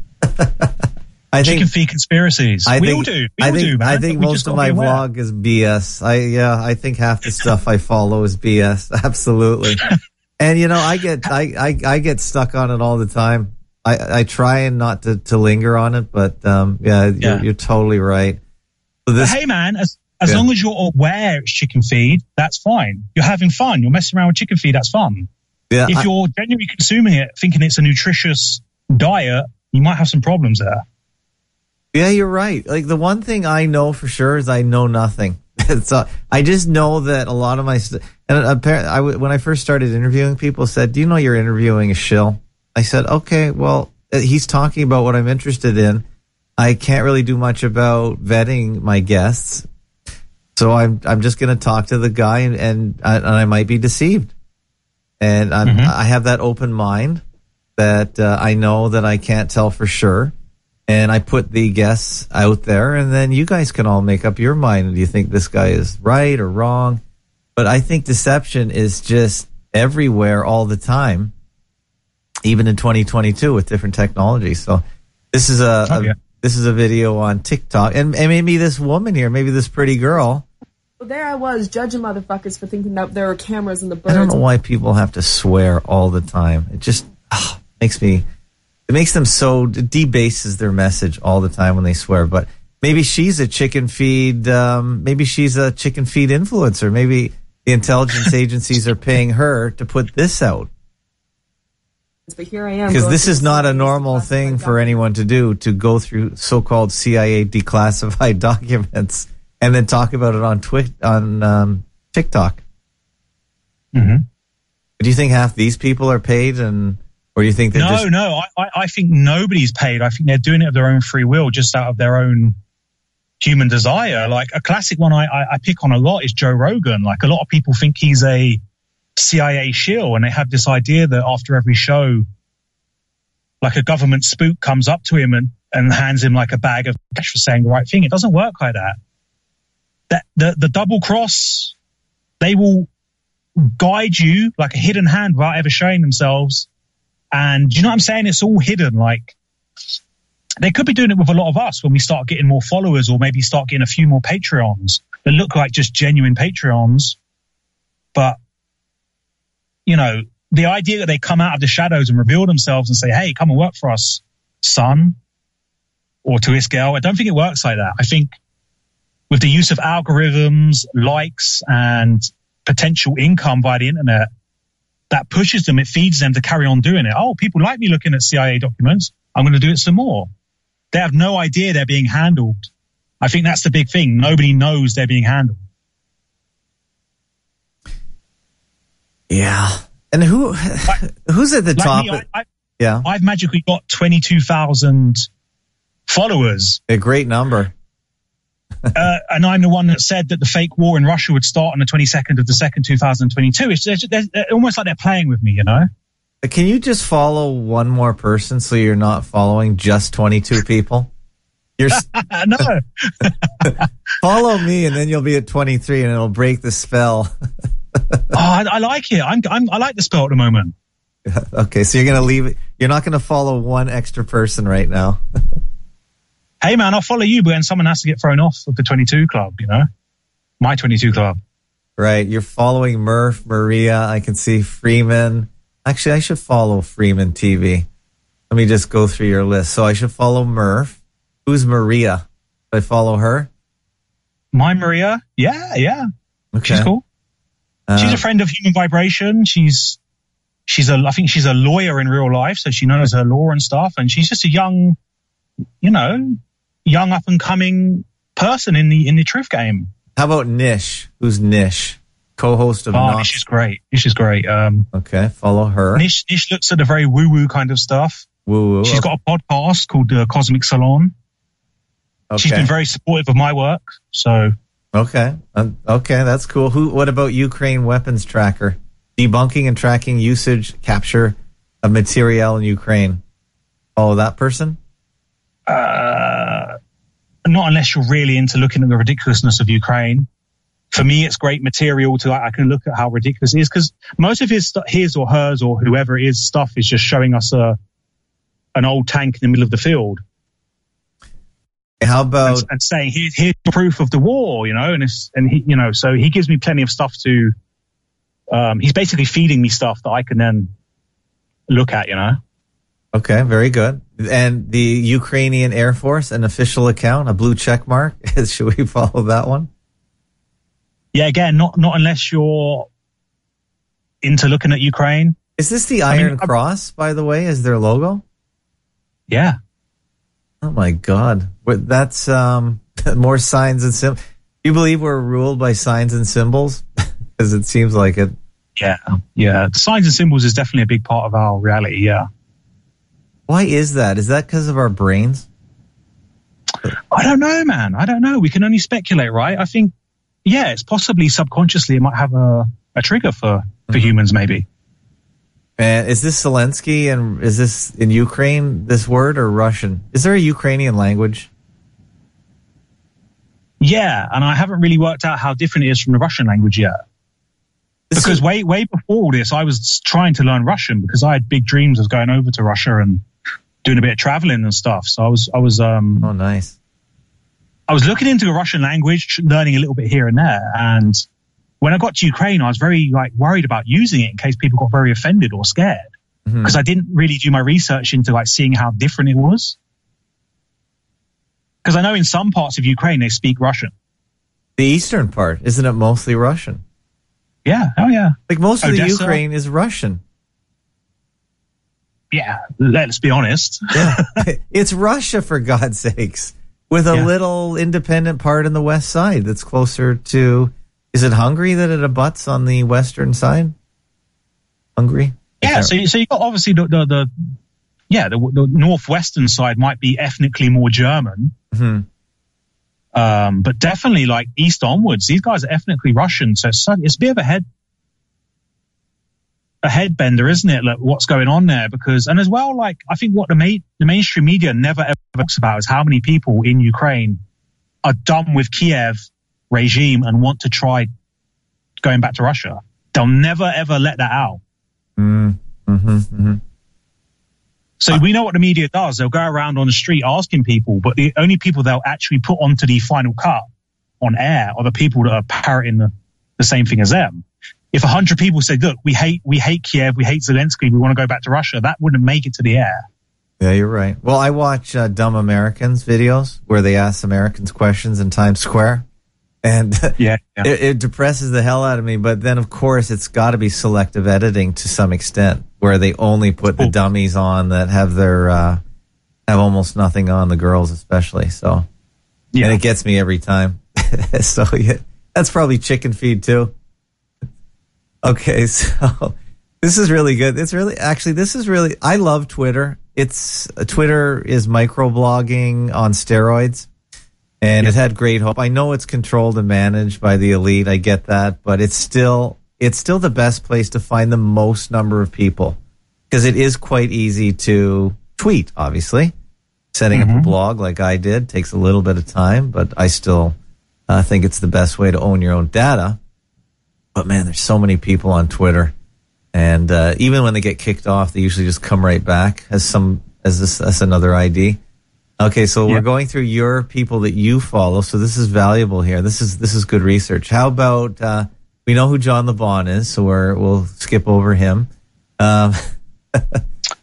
[SPEAKER 4] Chicken feed conspiracies. We all do, man.
[SPEAKER 1] I think most of my vlog is BS. I think half the stuff I follow is BS. Absolutely. And you know, I get stuck on it all the time. I try and not to linger on it, but you're totally right. So
[SPEAKER 4] but hey, man, as long as you're aware it's chicken feed, that's fine. You're having fun. You're messing around with chicken feed. That's fun. Yeah, if you're genuinely consuming it, thinking it's a nutritious diet, you might have some problems there.
[SPEAKER 1] Yeah, you're right. Like the one thing I know for sure is I know nothing. I just know that a lot of my and apparently when I first started interviewing people said, "Do you know you're interviewing a shill?" I said, "Okay, well, he's talking about what I'm interested in. I can't really do much about vetting my guests, so I'm just going to talk to the guy, and I might be deceived, and I have that open mind that I know that I can't tell for sure." And I put the guests out there, and then you guys can all make up your mind. Do you think this guy is right or wrong? But I think deception is just everywhere all the time, even in 2022 with different technologies. So this is this is a video on TikTok, and maybe this woman here, maybe this pretty girl.
[SPEAKER 7] Well, there I was judging motherfuckers for thinking that there were cameras in the birds.
[SPEAKER 1] I don't know why people have to swear all the time. It just makes them so debases their message all the time when they swear. But maybe she's a chicken feed. Maybe she's a chicken feed influencer. Maybe the intelligence agencies are paying her to put this out.
[SPEAKER 7] But here I am.
[SPEAKER 1] Because this is not a normal thing for anyone to do, to go through so-called CIA declassified documents and then talk about it on TikTok.
[SPEAKER 4] Mm-hmm.
[SPEAKER 1] Do you think half these people are paid or do you think
[SPEAKER 4] No, I think nobody's paid. I think they're doing it of their own free will, just out of their own human desire. Like a classic one I pick on a lot is Joe Rogan. Like a lot of people think he's a CIA shill, and they have this idea that after every show, like a government spook comes up to him and hands him like a bag of cash for saying the right thing. It doesn't work like that. The double cross, they will guide you like a hidden hand without ever showing themselves. And you know what I'm saying? It's all hidden. Like they could be doing it with a lot of us when we start getting more followers, or maybe start getting a few more Patreons that look like just genuine Patreons. But, you know, the idea that they come out of the shadows and reveal themselves and say, "Hey, come and work for us, son," or to this girl, I don't think it works like that. I think with the use of algorithms, likes, and potential income via the internet, that pushes them, it feeds them to carry on doing it. Oh, people like me looking at CIA documents. I'm going to do it some more. They have no idea they're being handled. I think that's the big thing. Nobody knows they're being handled.
[SPEAKER 1] Yeah. And who's at the top?
[SPEAKER 4] I've magically got 22,000 followers.
[SPEAKER 1] A great number.
[SPEAKER 4] And I'm the one that said that the fake war in Russia would start on the 22nd of the 2nd, 2022. It's almost like they're playing with me, you know?
[SPEAKER 1] Can you just follow one more person so you're not following just 22 people?
[SPEAKER 4] No.
[SPEAKER 1] Follow me and then you'll be at 23 and it'll break the spell.
[SPEAKER 4] I like it. I like the spell at the moment.
[SPEAKER 1] Okay, so you're going to leave it. You're not going to follow one extra person right now.
[SPEAKER 4] Hey man, I'll follow you, but then someone has to get thrown off of the 22 club, you know? My 22 club.
[SPEAKER 1] Right. You're following Murph, Maria. I can see Freeman. Actually, I should follow Freeman TV. Let me just go through your list. So I should follow Murph. Who's Maria? Should I follow her?
[SPEAKER 4] My Maria? Yeah.
[SPEAKER 1] Okay.
[SPEAKER 4] She's cool. She's a friend of Human Vibration. I think she's a lawyer in real life, so she knows her law and stuff. And she's just a young up and coming person in the truth game.
[SPEAKER 1] How about Nish? Who's Nish? Co-host of
[SPEAKER 4] Nish is great.
[SPEAKER 1] Okay, follow her.
[SPEAKER 4] Nish looks at the very woo-woo kind of stuff.
[SPEAKER 1] Woo-woo.
[SPEAKER 4] She's got a podcast called Cosmic Salon.
[SPEAKER 1] Okay.
[SPEAKER 4] She's been very supportive of my work. So
[SPEAKER 1] okay, that's cool. What about Ukraine Weapons Tracker? Debunking and tracking usage, capture of materiel in Ukraine. Follow that person?
[SPEAKER 4] Not unless you're really into looking at the ridiculousness of Ukraine. For me, it's great material I can look at how ridiculous it is, because most of his or hers or whoever it is stuff is just showing us an old tank in the middle of the field.
[SPEAKER 1] How about
[SPEAKER 4] and saying here's proof of the war, and he, so he gives me plenty of stuff to. He's basically feeding me stuff that I can then look at,
[SPEAKER 1] Okay, very good. And the Ukrainian Air Force, an official account, a blue check mark. Should we follow that one?
[SPEAKER 4] Yeah, again, not unless you're into looking at Ukraine.
[SPEAKER 1] Is this the Iron Cross, by the way, as their logo?
[SPEAKER 4] Yeah.
[SPEAKER 1] Oh my God. That's more signs and symbols. You believe we're ruled by signs and symbols? Because it seems like it.
[SPEAKER 4] Yeah. The signs and symbols is definitely a big part of our reality, yeah.
[SPEAKER 1] Why is that? Is that because of our brains?
[SPEAKER 4] I don't know, man. I don't know. We can only speculate, right? I think, yeah, it's possibly subconsciously it might have a trigger for humans, maybe.
[SPEAKER 1] And is this Zelensky, and is this in Ukraine, this word, or Russian? Is there a Ukrainian language?
[SPEAKER 4] Yeah, and I haven't really worked out how different it is from the Russian language yet. Because way before all this, I was trying to learn Russian because I had big dreams of going over to Russia and doing a bit of traveling and stuff. So I was
[SPEAKER 1] oh, nice.
[SPEAKER 4] I was looking into the Russian language, learning a little bit here and there. And when I got to Ukraine, I was very worried about using it in case people got very offended or scared, because I didn't really do my research into seeing how different it was. Because I know in some parts of Ukraine they speak Russian.
[SPEAKER 1] The eastern part, isn't it mostly Russian?
[SPEAKER 4] Yeah, oh yeah.
[SPEAKER 1] Like most of
[SPEAKER 4] Odessa,
[SPEAKER 1] the Ukraine is Russian.
[SPEAKER 4] Yeah, let's be honest.
[SPEAKER 1] Yeah, it's Russia, for God's sakes, with a little independent part in the west side that's closer to. Is it Hungary that it abuts on the western side? Hungary.
[SPEAKER 4] Yeah, so you got obviously the northwestern side might be ethnically more German.
[SPEAKER 1] Mm-hmm.
[SPEAKER 4] But definitely east onwards, these guys are ethnically Russian. So it's a bit of a headbender, isn't it? What's going on there? And as well, I think what the mainstream media never ever talks about is how many people in Ukraine are done with Kiev regime and want to try going back to Russia. They'll never ever let that out. So we know what the media does. They'll go around on the street asking people, but the only people they'll actually put onto the final cut on air are the people that are parroting the same thing as them. If 100 people said, look, we hate Kiev, we hate Zelensky, we want to go back to Russia, that wouldn't make it to the air.
[SPEAKER 1] Yeah, you're right. Well, I watch Dumb Americans videos where they ask Americans questions in Times Square. And it depresses the hell out of me. But then, of course, it's got to be selective editing to some extent, where they only put the dummies on that have their have almost nothing on, the girls especially. So, and it gets me every time. So that's probably chicken feed too. Okay, so this is really good. I love Twitter. Twitter is microblogging on steroids. And it had great hope. I know it's controlled and managed by the elite. I get that, but it's still the best place to find the most number of people, because it is quite easy to tweet. Obviously, setting up a blog like I did takes a little bit of time, but I still think it's the best way to own your own data. But man, there's so many people on Twitter, and even when they get kicked off, they usually just come right back as another ID. Okay, so we're going through your people that you follow, so this is valuable here. This is good research. How about we know who John LeBon is, so we'll skip over him.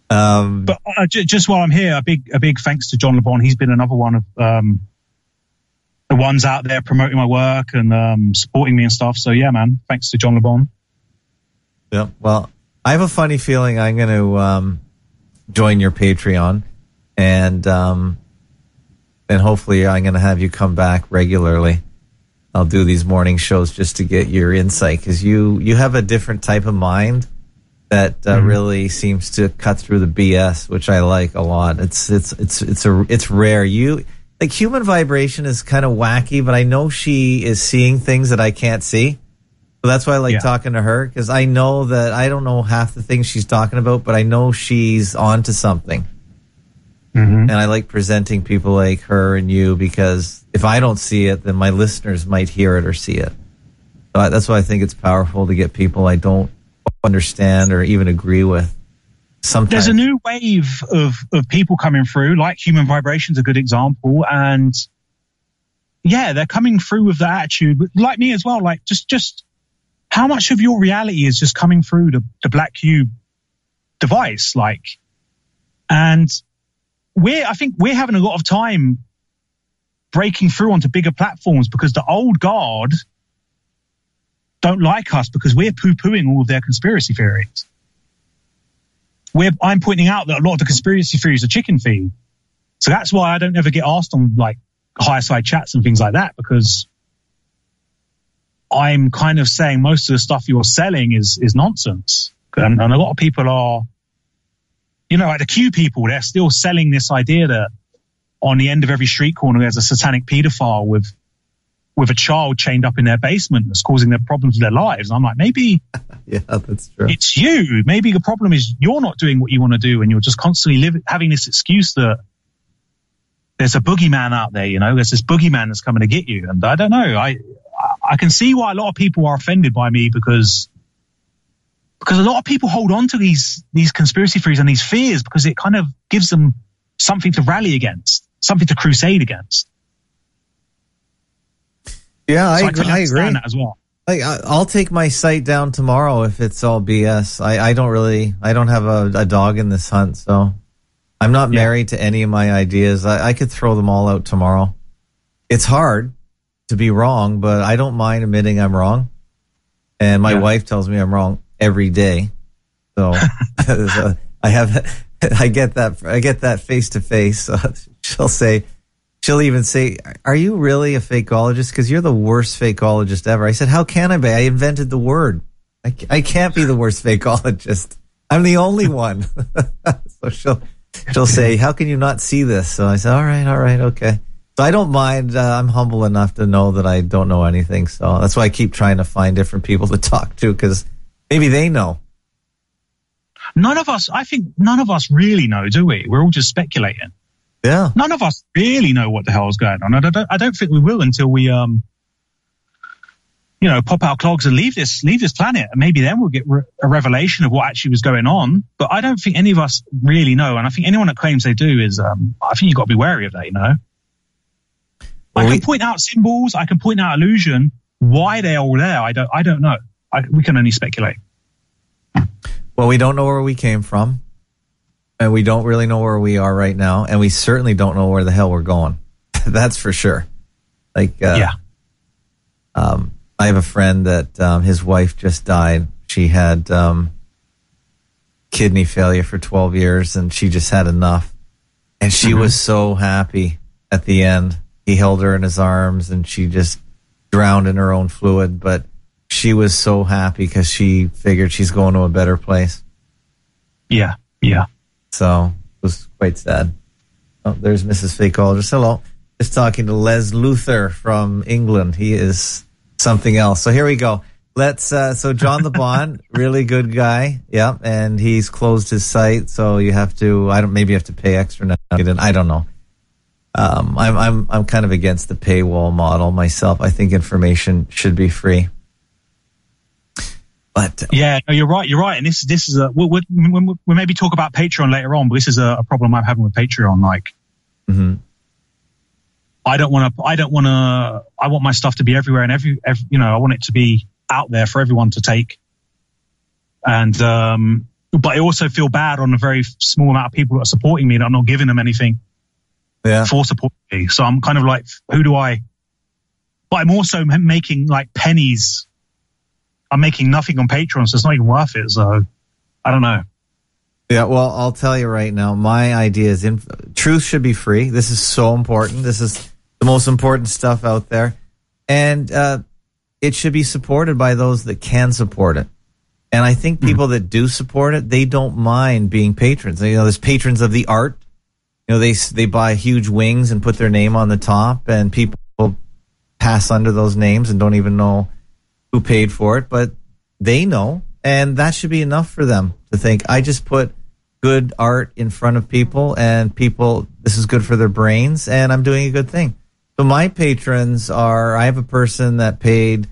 [SPEAKER 4] But just while I'm here, a big thanks to John LeBon. He's been another one of the ones out there promoting my work and supporting me and stuff. So yeah, man, thanks to John LeBon.
[SPEAKER 1] Yeah. Well, I have a funny feeling I'm going to join your Patreon, and hopefully I'm going to have you come back regularly. I'll do these morning shows just to get your insight, because you have a different type of mind that really seems to cut through the BS, which I like a lot. It's rare. Like Human Vibration is kind of wacky, but I know she is seeing things that I can't see. So that's why I like talking to her, because I know that I don't know half the things she's talking about, but I know she's onto something. And I like presenting people like her and you, because if I don't see it, then my listeners might hear it or see it. So that's why I think it's powerful to get people I don't understand or even agree with. Sometimes
[SPEAKER 4] there's a new wave of people coming through, like Human Vibration's a good example, and yeah, they're coming through with the attitude, but like me as well. Like just how much of your reality is just coming through the Black Cube device, like, and I think we're having a lot of time breaking through onto bigger platforms because the old guard don't like us because we're poo-pooing all of their conspiracy theories. I'm pointing out that a lot of the conspiracy theories are chicken feed. So that's why I don't ever get asked on like higher side chats and things like that, because I'm kind of saying most of the stuff you're selling is nonsense. And a lot of people are, like the Q people, they're still selling this idea that on the end of every street corner there's a satanic pedophile with a child chained up in their basement that's causing their problems with their lives. And I'm like, maybe
[SPEAKER 1] yeah, that's true.
[SPEAKER 4] It's you. Maybe the problem is you're not doing what you want to do, and you're just constantly having this excuse that there's a boogeyman out there. There's this boogeyman that's coming to get you. And I don't know. I can see why a lot of people are offended by me, because a lot of people hold on to these conspiracy theories and these fears because it kind of gives them something to rally against, something to crusade against.
[SPEAKER 1] Yeah, I
[SPEAKER 4] so
[SPEAKER 1] agree.
[SPEAKER 4] I agree that as well.
[SPEAKER 1] I'll take my site down tomorrow if it's all BS. I don't have a dog in this hunt, so I'm not married to any of my ideas. I could throw them all out tomorrow. It's hard to be wrong, but I don't mind admitting I'm wrong. And my wife tells me I'm wrong every day. So I get that face to face. She'll even say, "Are you really a fakeologist? Because you're the worst fakeologist ever." I said, "How can I be? I invented the word. I can't be the worst fakeologist. I'm the only one." So she'll say, "How can you not see this?" So I said, all right, okay. So I don't mind. I'm humble enough to know that I don't know anything. So that's why I keep trying to find different people to talk to, because maybe they know.
[SPEAKER 4] I think none of us really know, do we? We're all just speculating.
[SPEAKER 1] Yeah.
[SPEAKER 4] None of us really know what the hell is going on. I don't think we will until we, pop our clogs and leave this planet. And maybe then we'll get a revelation of what actually was going on. But I don't think any of us really know. And I think anyone that claims they do is, I think you've got to be wary of that, Well, I can point out symbols. I can point out illusion. Why they're all there, I don't know. We can only speculate.
[SPEAKER 1] Well, we don't know where we came from. And we don't really know where we are right now. And we certainly don't know where the hell we're going. That's for sure. I have a friend that his wife just died. She had kidney failure for 12 years, and she just had enough. And she was so happy at the end. He held her in his arms, and she just drowned in her own fluid. But she was so happy because she figured she's going to a better place.
[SPEAKER 4] Yeah.
[SPEAKER 1] So it was quite sad. Oh, there's Mrs. Fakeologist. Hello. Just talking to Les Luther from England. He is something else. So here we go. So John LeBon, really good guy. Yeah. And he's closed his site. So you have to, maybe you have to pay extra now to get in. I don't know. I'm kind of against the paywall model myself. I think information should be free. But
[SPEAKER 4] yeah, no, you're right. And this is we'll maybe talk about Patreon later on, but this is a problem I'm having with Patreon. Like, I want my stuff to be everywhere and I want it to be out there for everyone to take. And, But I also feel bad on a very small amount of people that are supporting me that I'm not giving them anything for supporting me. So I'm kind of like, but I'm also making like pennies. I'm making nothing on Patreon, so it's not even worth it. So I don't know.
[SPEAKER 1] Yeah, well, I'll tell you right now, my idea is truth should be free. This is so important. This is the most important stuff out there. And it should be supported by those that can support it. And I think people that do support it, they don't mind being patrons. You know, there's patrons of the art. You know, they buy huge wings and put their name on the top, and people pass under those names and don't even know who paid for it, but they know, and that should be enough for them to think, I just put good art in front of people, and people, this is good for their brains, and I'm doing a good thing. So my patrons I have a person that paid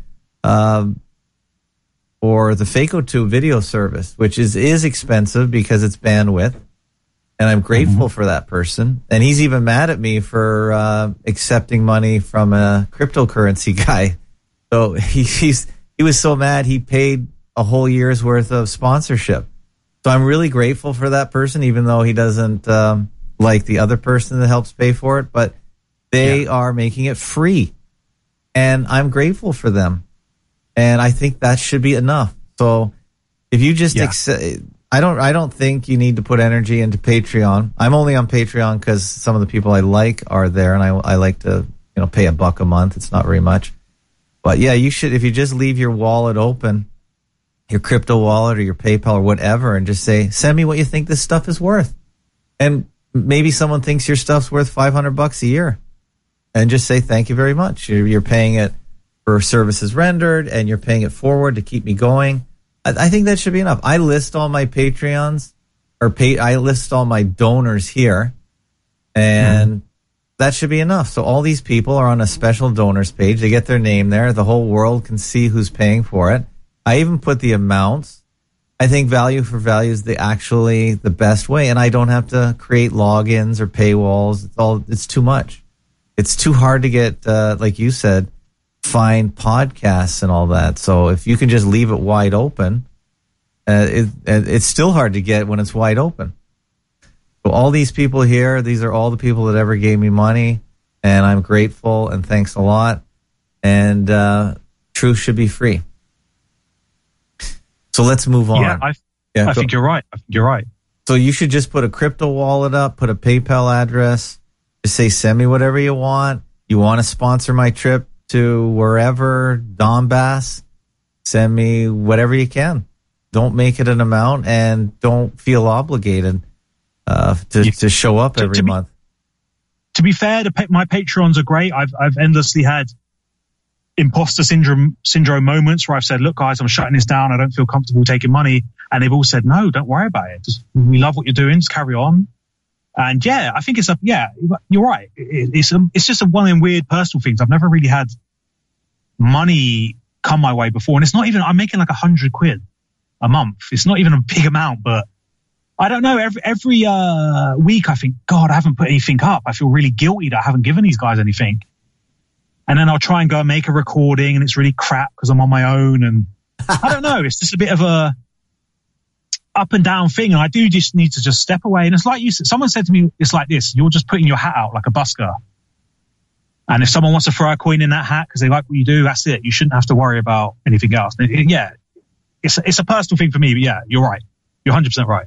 [SPEAKER 1] for the FakeO2 video service, which is expensive because it's bandwidth. And I'm grateful for that person. And he's even mad at me for accepting money from a cryptocurrency guy. So he was so mad he paid a whole year's worth of sponsorship. So I'm really grateful for that person, even though he doesn't like the other person that helps pay for it. But they are making it free. And I'm grateful for them. And I think that should be enough. So if you just I don't think you need to put energy into Patreon. I'm only on Patreon because some of the people I like are there, and I like to pay $1 a month. It's not very much, but yeah, you should. If you just leave your wallet open, your crypto wallet or your PayPal or whatever, and just say, send me what you think this stuff is worth, and maybe someone thinks your stuff's worth $500 a year, and just say thank you very much. You're paying it for services rendered, and you're paying it forward to keep me going. I think that should be enough. I list all my Patreons, I list all my donors here, and that should be enough. So all these people are on a special donors page. They get their name there. The whole world can see who's paying for it. I even put the amounts. I think value for value is the best way, and I don't have to create logins or paywalls. It's too much. It's too hard to get, like you said, find podcasts and all that. So if you can just leave it wide open, it's still hard to get when it's wide open. So all these people here, these are all the people that ever gave me money, and I'm grateful and thanks a lot. And truth should be free. So let's move on.
[SPEAKER 4] I think you're right.
[SPEAKER 1] So you should just put a crypto wallet up, put a PayPal address, just say send me whatever you want. You want to sponsor my trip to wherever, Donbass, send me whatever you can. Don't make it an amount, and don't feel obligated to show up every month.
[SPEAKER 4] To be fair, my Patreons are great. I've endlessly had imposter syndrome moments where I've said, look, guys, I'm shutting this down. I don't feel comfortable taking money. And they've all said, no, don't worry about it. We love what you're doing. Just carry on. And I think you're right. It's just one of them weird personal things. I've never really had money come my way before. And it's not even, I'm making like £100 a month. It's not even a big amount, but I don't know. Every week I think, God, I haven't put anything up. I feel really guilty that I haven't given these guys anything. And then I'll try and go and make a recording, and it's really crap because I'm on my own. And I don't know. It's just a bit of a up and down thing, and I do just need to just step away. And it's like someone said to me, it's like this: you're just putting your hat out like a busker, and if someone wants to throw a coin in that hat because they like what you do, that's it. You shouldn't have to worry about anything else. It's a personal thing for me, but yeah, you're right. You're 100% right.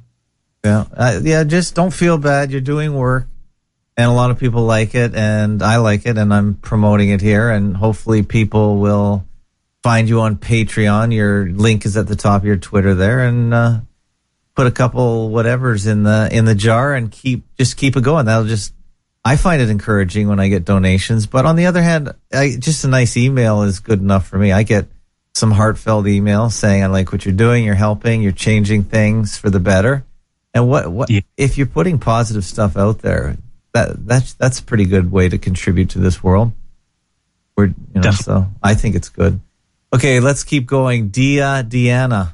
[SPEAKER 1] Just don't feel bad. You're doing work, and a lot of people like it, and I like it, and I'm promoting it here, and hopefully people will find you on Patreon. Your link is at the top of your Twitter there, and put a couple whatevers in the jar and keep it going. I find it encouraging when I get donations, but on the other hand, just a nice email is good enough for me. I get some heartfelt emails saying I like what you're doing, you're helping, you're changing things for the better. And if you're putting positive stuff out there, that's a pretty good way to contribute to this world. So I think it's good. Okay, let's keep going. Deanna.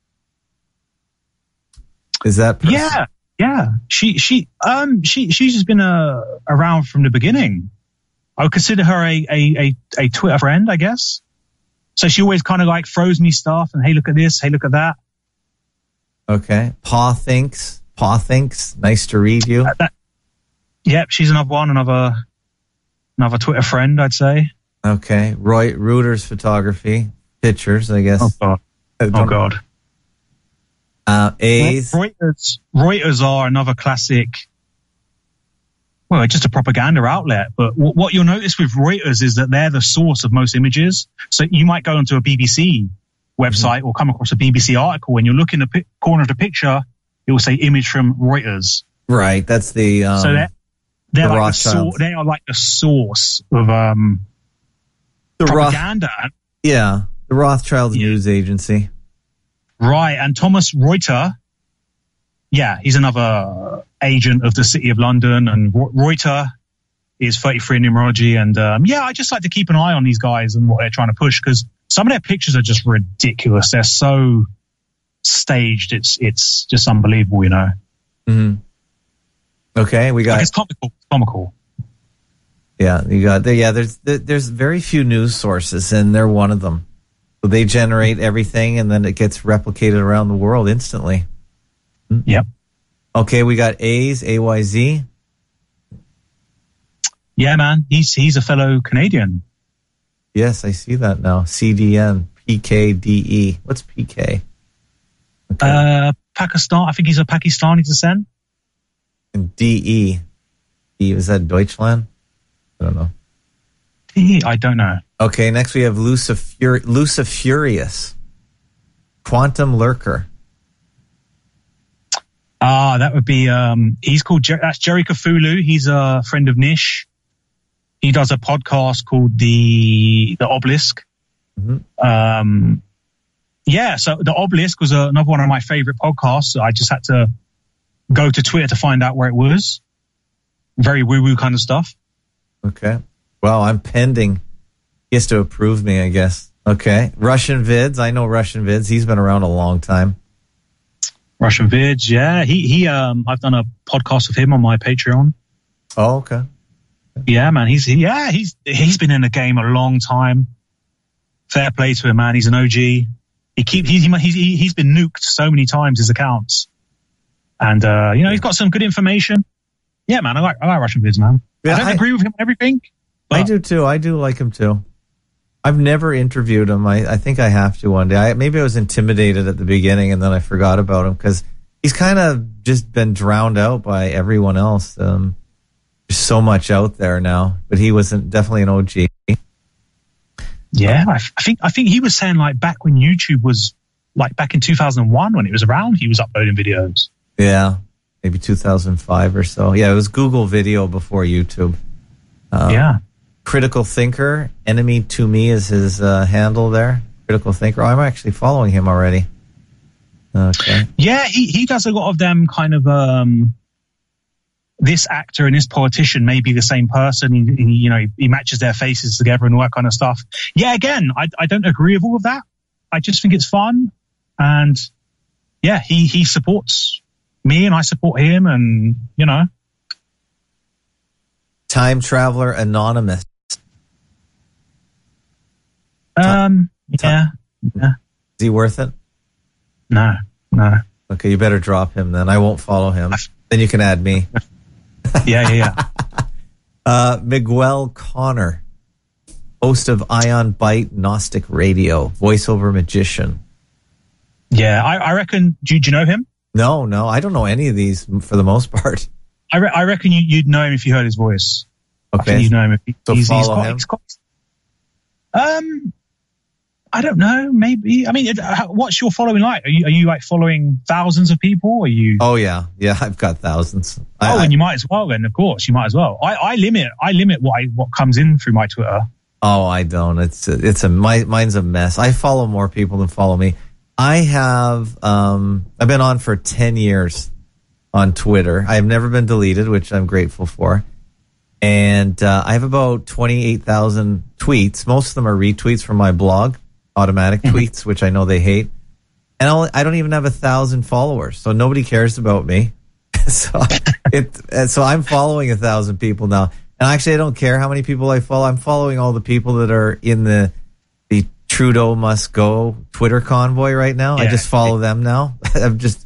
[SPEAKER 1] Is that person?
[SPEAKER 4] Yeah. She's just been around from the beginning. I would consider her a Twitter friend, I guess. So she always kind of like throws me stuff and, hey, look at this, hey, look at that.
[SPEAKER 1] Okay. Paw Thinks. Nice to read you.
[SPEAKER 4] Yep, she's another one, another Twitter friend, I'd say.
[SPEAKER 1] Okay. Roy Reuters Photography. Pictures, I guess.
[SPEAKER 4] Oh, God.
[SPEAKER 1] A's.
[SPEAKER 4] Reuters are another classic. Well, it's just a propaganda outlet. But what you'll notice with Reuters is that they're the source of most images. So you might go onto a BBC website or come across a BBC article. When you look in the corner of the picture, it will say image from Reuters.
[SPEAKER 1] Right. That's the.
[SPEAKER 4] So they're like
[SPEAKER 1] Rothschilds.
[SPEAKER 4] they are like the source of propaganda.
[SPEAKER 1] The Rothschilds news agency.
[SPEAKER 4] Right. And Thomas Reuter, he's another agent of the City of London. And Reuter is 33 in numerology. And I just like to keep an eye on these guys and what they're trying to push, because some of their pictures are just ridiculous. They're so staged. It's just unbelievable, you know.
[SPEAKER 1] Mm-hmm. Okay, we got.
[SPEAKER 4] Like, it's comical.
[SPEAKER 1] Yeah, you got there. Yeah, there's very few news sources, and they're one of them. So they generate everything, and then it gets replicated around the world instantly.
[SPEAKER 4] Yep.
[SPEAKER 1] Okay, we got A's, AYZ.
[SPEAKER 4] Yeah, man, he's a fellow Canadian.
[SPEAKER 1] Yes, I see that now. CDN, PKDE. What's PK? Okay.
[SPEAKER 4] Pakistan. I think he's of Pakistani descent.
[SPEAKER 1] And DE. Is that Deutschland? I don't know.
[SPEAKER 4] I don't know.
[SPEAKER 1] Okay, next we have Lucifurious. Quantum Lurker.
[SPEAKER 4] That would be, he's called, that's Jerry Cthulhu. He's a friend of Nish. He does a podcast called The Obelisk. Mm-hmm. So The Obelisk was another one of my favorite podcasts. I just had to go to Twitter to find out where it was. Very woo-woo kind of stuff.
[SPEAKER 1] Okay. Well, I'm pending. He has to approve me, I guess. Okay. Russian Vids. I know Russian Vids. He's been around a long time.
[SPEAKER 4] Russian Vids, yeah. He I've done a podcast with him on my Patreon.
[SPEAKER 1] Oh, okay.
[SPEAKER 4] Yeah, man. He's been in the game a long time. Fair play to him, man. He's an OG. He's been nuked so many times, his accounts. And he's got some good information. Yeah, man. I like Russian Vids, man. Yeah, I don't agree with him on everything.
[SPEAKER 1] I do too. I do like him too. I've never interviewed him. I think I have to one day. Maybe I was intimidated at the beginning, and then I forgot about him because he's kind of just been drowned out by everyone else. There's so much out there now, but he wasn't definitely an OG.
[SPEAKER 4] Yeah, I think he was saying like back when YouTube was like back in 2001 when it was around, he was uploading videos.
[SPEAKER 1] Yeah, maybe 2005 or so. Yeah, it was Google Video before YouTube.
[SPEAKER 4] Yeah.
[SPEAKER 1] Critical Thinker, Enemy to Me is his handle there. Critical Thinker. Oh, I'm actually following him already. Okay.
[SPEAKER 4] Yeah, he does a lot of them kind of, this actor and this politician may be the same person. He matches their faces together and all that kind of stuff. Yeah, again, I don't agree with all of that. I just think it's fun. And yeah, he supports me and I support him and,
[SPEAKER 1] Time Traveler Anonymous.
[SPEAKER 4] Yeah.
[SPEAKER 1] Is he worth it?
[SPEAKER 4] No.
[SPEAKER 1] Okay, you better drop him then. I won't follow him. Then you can add me.
[SPEAKER 4] Yeah.
[SPEAKER 1] Miguel Connor, host of Ion Byte Gnostic Radio, voiceover magician.
[SPEAKER 4] Yeah, I reckon. Do you know him?
[SPEAKER 1] No, I don't know any of these for the most part.
[SPEAKER 4] I reckon you'd know him if you heard his voice.
[SPEAKER 1] Okay,
[SPEAKER 4] I think you'd know him.
[SPEAKER 1] Follow him.
[SPEAKER 4] I don't know. Maybe. I mean, what's your following like? Are you like following thousands of people? Are you?
[SPEAKER 1] Oh yeah. I've got thousands.
[SPEAKER 4] And you might as well. Then of course you might as well. I limit what comes in through my Twitter.
[SPEAKER 1] Oh, I don't. Mine's a mess. I follow more people than follow me. I have. I've been on for 10 years on Twitter. I have never been deleted, which I'm grateful for. And I have about 28,000 tweets. Most of them are retweets from my blog, automatic tweets, which I know they hate. And I don't even have 1,000 followers, so nobody cares about me. So I'm following 1,000 people now. And actually, I don't care how many people I follow. I'm following all the people that are in the Trudeau must go Twitter convoy right now. Yeah. I just follow them now.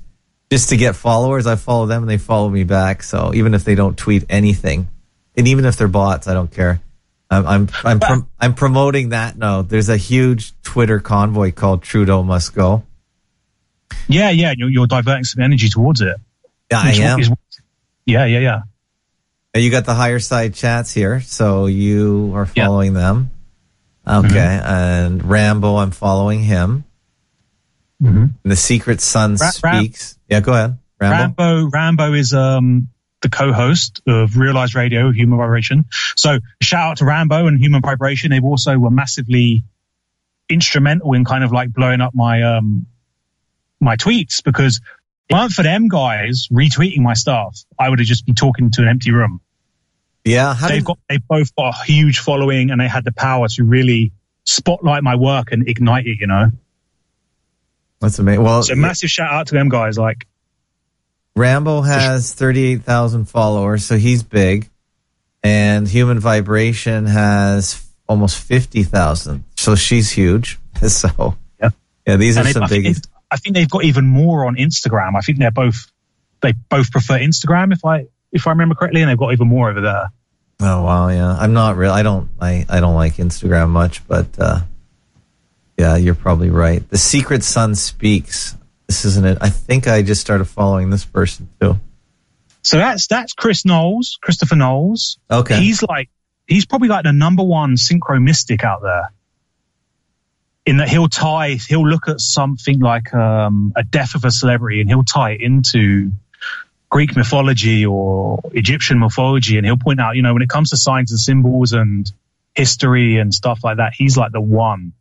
[SPEAKER 1] Just to get followers, I follow them and they follow me back. So even if they don't tweet anything, and even if they're bots, I don't care. I'm promoting that. No, there's a huge Twitter convoy called Trudeau Must Go.
[SPEAKER 4] Yeah. You're diverting some energy towards it.
[SPEAKER 1] Yeah, I am.
[SPEAKER 4] Yeah.
[SPEAKER 1] You got the higher side chats here, so you are following them. Okay, and Rambo, I'm following him. And the Secret Sun speaks. Yeah, go ahead.
[SPEAKER 4] Rambo is the co-host of Realize Radio, Human Vibration. So shout out to Rambo and Human Vibration. They've also were massively instrumental in kind of like blowing up my my tweets, because if it weren't for them guys retweeting my stuff, I would have just been talking to an empty room.
[SPEAKER 1] Yeah,
[SPEAKER 4] they've both got a huge following, and they had the power to really spotlight my work and ignite it. You know,
[SPEAKER 1] that's amazing. Well,
[SPEAKER 4] so massive shout out to them guys. Like,
[SPEAKER 1] Rambo has 38,000 followers, so he's big, and Human Vibration has almost 50,000, so she's huge. So yeah, these are some big.
[SPEAKER 4] I think they've got even more on Instagram. I think they both prefer Instagram, if I remember correctly, and they've got even more over there.
[SPEAKER 1] Oh wow, yeah. I'm not real. I don't like Instagram much, but yeah, you're probably right. The Secret Sun speaks. This isn't it. I think I just started following this person too.
[SPEAKER 4] So that's Christopher Knowles.
[SPEAKER 1] Okay.
[SPEAKER 4] He's probably like the number one synchro mystic out there. In that he'll look at something like a death of a celebrity, and he'll tie it into Greek mythology or Egyptian mythology, and he'll point out, you know, when it comes to signs and symbols and history and stuff like that, he's like the one.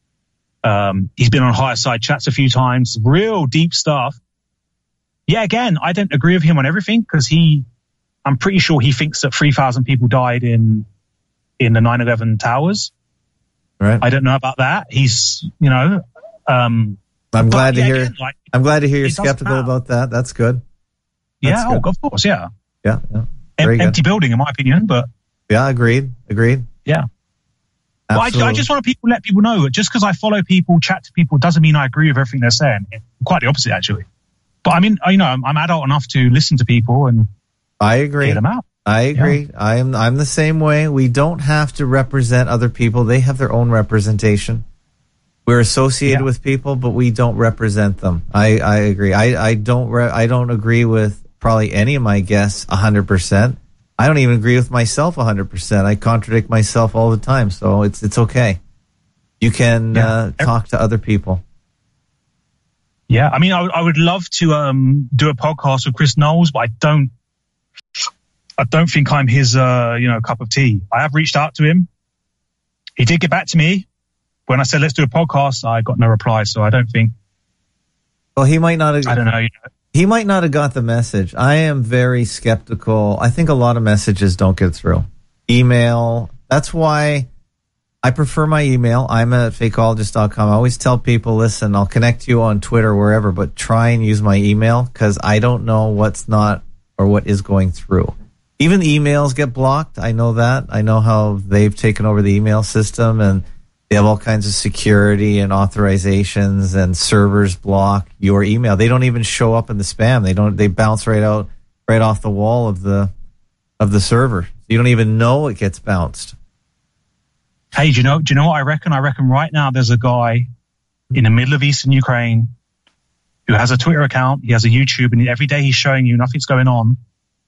[SPEAKER 4] He's been on Higher Side Chats a few times, real deep stuff. Yeah, again, I don't agree with him on everything, because I'm pretty sure he thinks that 3,000 people died in the 9/11 towers.
[SPEAKER 1] Right.
[SPEAKER 4] I don't know about that. He's, you know,
[SPEAKER 1] I'm glad to hear. I'm glad to hear you're skeptical about that. That's good.
[SPEAKER 4] That's good. Of course, yeah.
[SPEAKER 1] Yeah.
[SPEAKER 4] Empty building, in my opinion, but
[SPEAKER 1] yeah, agreed.
[SPEAKER 4] Yeah. Well, I just want to let people know that just because I follow people, chat to people, doesn't mean I agree with everything they're saying. Quite the opposite, actually. But I mean, you know, I'm adult enough to listen to people and
[SPEAKER 1] I agree.
[SPEAKER 4] Hear them out.
[SPEAKER 1] I agree. Yeah. I'm the same way. We don't have to represent other people. They have their own representation. We're associated with people, but we don't represent them. I agree. I don't agree with probably any of my guests 100%. I don't even agree with myself 100%. I contradict myself all the time, so it's okay. You can talk to other people.
[SPEAKER 4] Yeah, I mean, I would love to do a podcast with Chris Knowles, but I don't think I'm his cup of tea. I have reached out to him. He did get back to me when I said let's do a podcast. I got no reply, so I don't think.
[SPEAKER 1] Well, he might not have.
[SPEAKER 4] I don't know.
[SPEAKER 1] He might not have got the message. I am very skeptical. I think a lot of messages don't get through. Email. That's why I prefer my email. I'm at fakeologist.com. I always tell people, listen, I'll connect you on Twitter, wherever, but try and use my email, because I don't know what's not or what is going through. Even emails get blocked. I know that. I know how they've taken over the email system, and they have all kinds of security and authorizations, and servers block your email. They don't even show up in the spam. They bounce right off the wall of the server. You don't even know it gets bounced.
[SPEAKER 4] Hey, do you know what I reckon? I reckon right now there's a guy in the middle of Eastern Ukraine who has a Twitter account. He has a YouTube, and every day he's showing you nothing's going on.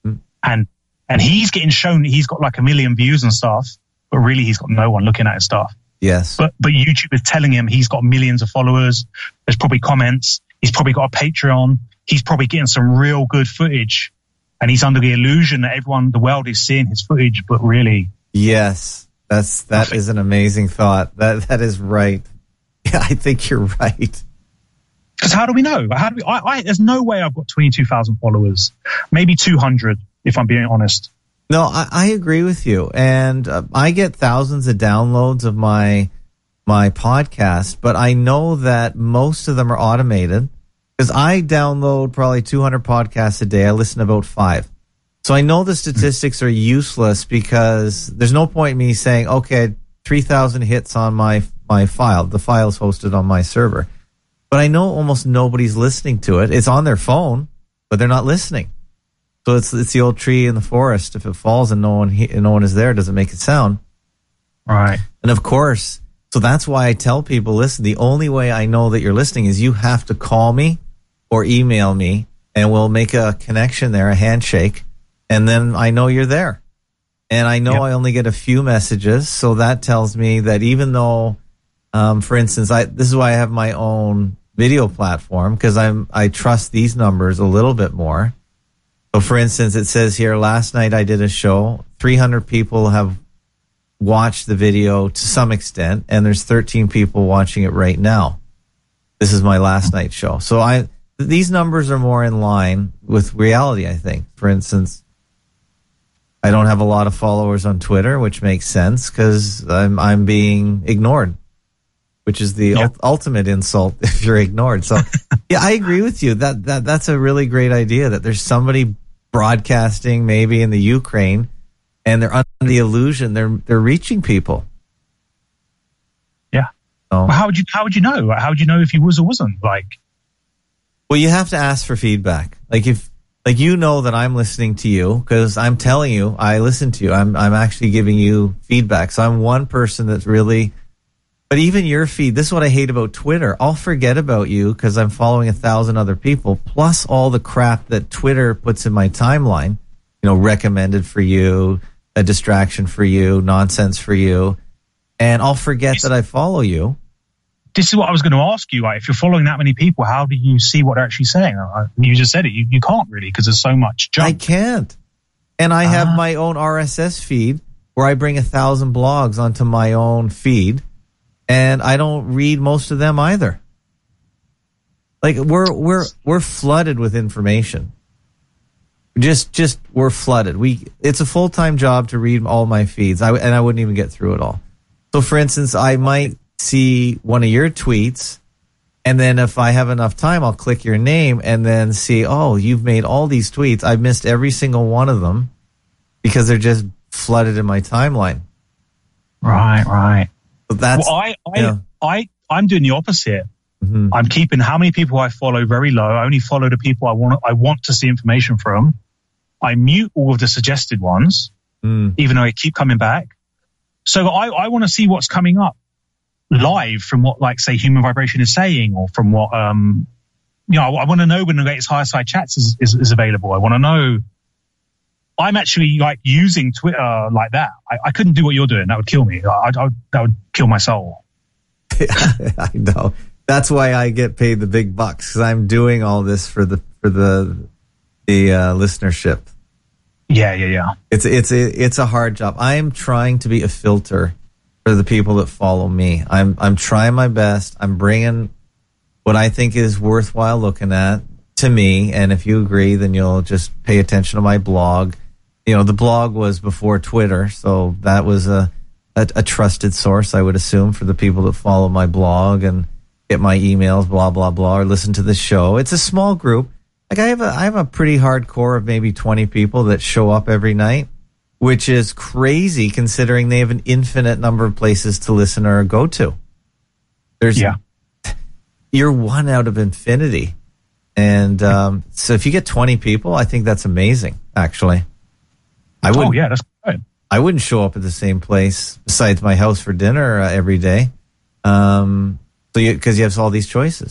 [SPEAKER 4] And he's getting shown that he's got like 1 million views and stuff, but really he's got no one looking at his stuff.
[SPEAKER 1] Yes.
[SPEAKER 4] But YouTube is telling him he's got millions of followers. There's probably comments. He's probably got a Patreon. He's probably getting some real good footage. And he's under the illusion that the world is seeing his footage, but really.
[SPEAKER 1] Yes. That is an amazing thought. That is right. Yeah, I think you're right.
[SPEAKER 4] Because how do we know? There's no way I've got 22,000 followers. Maybe 200, if I'm being honest.
[SPEAKER 1] No, I agree with you. And I get thousands of downloads of my podcast, but I know that most of them are automated, because I download probably 200 podcasts a day. I listen to about 5. So I know the statistics are useless, because there's no point in me saying, okay, 3,000 hits on my file. The file is hosted on my server. But I know almost nobody's listening to it. It's on their phone. but they're not listening. So it's the old tree in the forest. If it falls and no one is there, it doesn't make a sound.
[SPEAKER 4] Right.
[SPEAKER 1] And of course, so that's why I tell people, listen, the only way I know that you're listening is you have to call me or email me, and we'll make a connection there, a handshake, and then I know you're there. And I know I only get a few messages, so that tells me that even though, for instance, this is why I have my own video platform, because I trust these numbers a little bit more. So, for instance, it says here, last night I did a show, 300 people have watched the video to some extent, and there's 13 people watching it right now. This is my last night show. So these numbers are more in line with reality, I think. For instance, I don't have a lot of followers on Twitter, which makes sense because I'm being ignored, which is the ultimate insult if you're ignored. So, yeah, I agree with you. That's a really great idea that there's somebody broadcasting maybe in the Ukraine, and they're under the illusion they're reaching people.
[SPEAKER 4] Yeah.
[SPEAKER 1] So,
[SPEAKER 4] well, how would you know? How would you know if he was or wasn't?
[SPEAKER 1] Well, you have to ask for feedback. Like you know that I'm listening to you because I'm telling you I listen to you. I'm actually giving you feedback. So I'm one person that's really, but even your feed, this is what I hate about Twitter. I'll forget about you because I'm following 1,000 other people, plus all the crap that Twitter puts in my timeline, recommended for you, a distraction for you, nonsense for you. And I'll forget that I follow you.
[SPEAKER 4] This is what I was going to ask you. If you're following that many people, how do you see what they're actually saying? You just said it. You can't really because there's so much junk.
[SPEAKER 1] I can't. And I have my own RSS feed where I bring 1,000 blogs onto my own feed, and I don't read most of them either. Like we're flooded with information. Just we're flooded. It's a full-time job to read all my feeds. I wouldn't even get through it all. So, for instance, I might see one of your tweets, and then if I have enough time, I'll click your name and then see, oh, you've made all these tweets. I've missed every single one of them because they're just flooded in my timeline.
[SPEAKER 4] Right.
[SPEAKER 1] So that's,
[SPEAKER 4] I'm doing the opposite.
[SPEAKER 1] Mm-hmm.
[SPEAKER 4] I'm keeping how many people I follow very low. I only follow the people I want to see information from. I mute all of the suggested ones, even though I keep coming back. So I want to see what's coming up live from what, like, say, Human Vibration is saying, or from what, I want to know when the latest Higher Side Chats is available. I want to know. I'm actually using Twitter like that. I couldn't do what you're doing. That would kill me. That would kill my soul.
[SPEAKER 1] I know. That's why I get paid the big bucks, because I'm doing all this for the listenership.
[SPEAKER 4] Yeah.
[SPEAKER 1] It's a hard job. I'm trying to be a filter for the people that follow me. I'm trying my best. I'm bringing what I think is worthwhile looking at to me, and if you agree, then you'll just pay attention to my blog. The blog was before Twitter, so that was a trusted source, I would assume, for the people that follow my blog and get my emails, blah, blah, blah, or listen to the show. It's a small group. Like I have a pretty hardcore of maybe 20 people that show up every night, which is crazy considering they have an infinite number of places to listen or go to. You're one out of infinity. And so if you get 20 people, I think that's amazing, actually.
[SPEAKER 4] That's good.
[SPEAKER 1] I wouldn't show up at the same place besides my house for dinner every day. Because you have all these choices.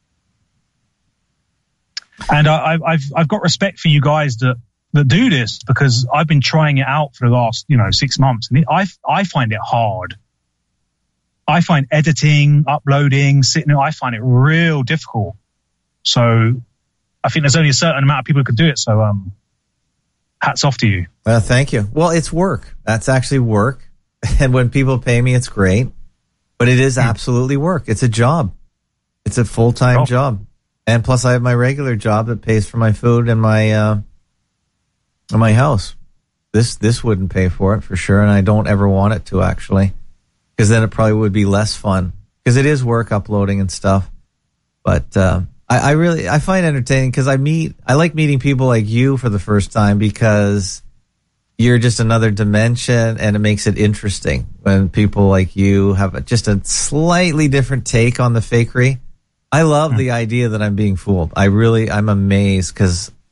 [SPEAKER 4] And I've got respect for you guys that do this, because I've been trying it out for the last 6 months, and I find it hard. I find editing, uploading, I find it real difficult. So I think there's only a certain amount of people who can do it. So hats off to you.
[SPEAKER 1] Thank you. Well, it's work. That's actually work. And when people pay me, it's great. But it is absolutely work. It's a job. It's a full-time job. And plus I have my regular job that pays for my food and my house. This wouldn't pay for it for sure. And I don't ever want it to, actually, because then it probably would be less fun, because it is work uploading and stuff. But I find it entertaining because I like meeting people like you for the first time, because you're just another dimension, and it makes it interesting when people like you have just a slightly different take on the fakery. I love the idea that I'm being fooled. I'm amazed, because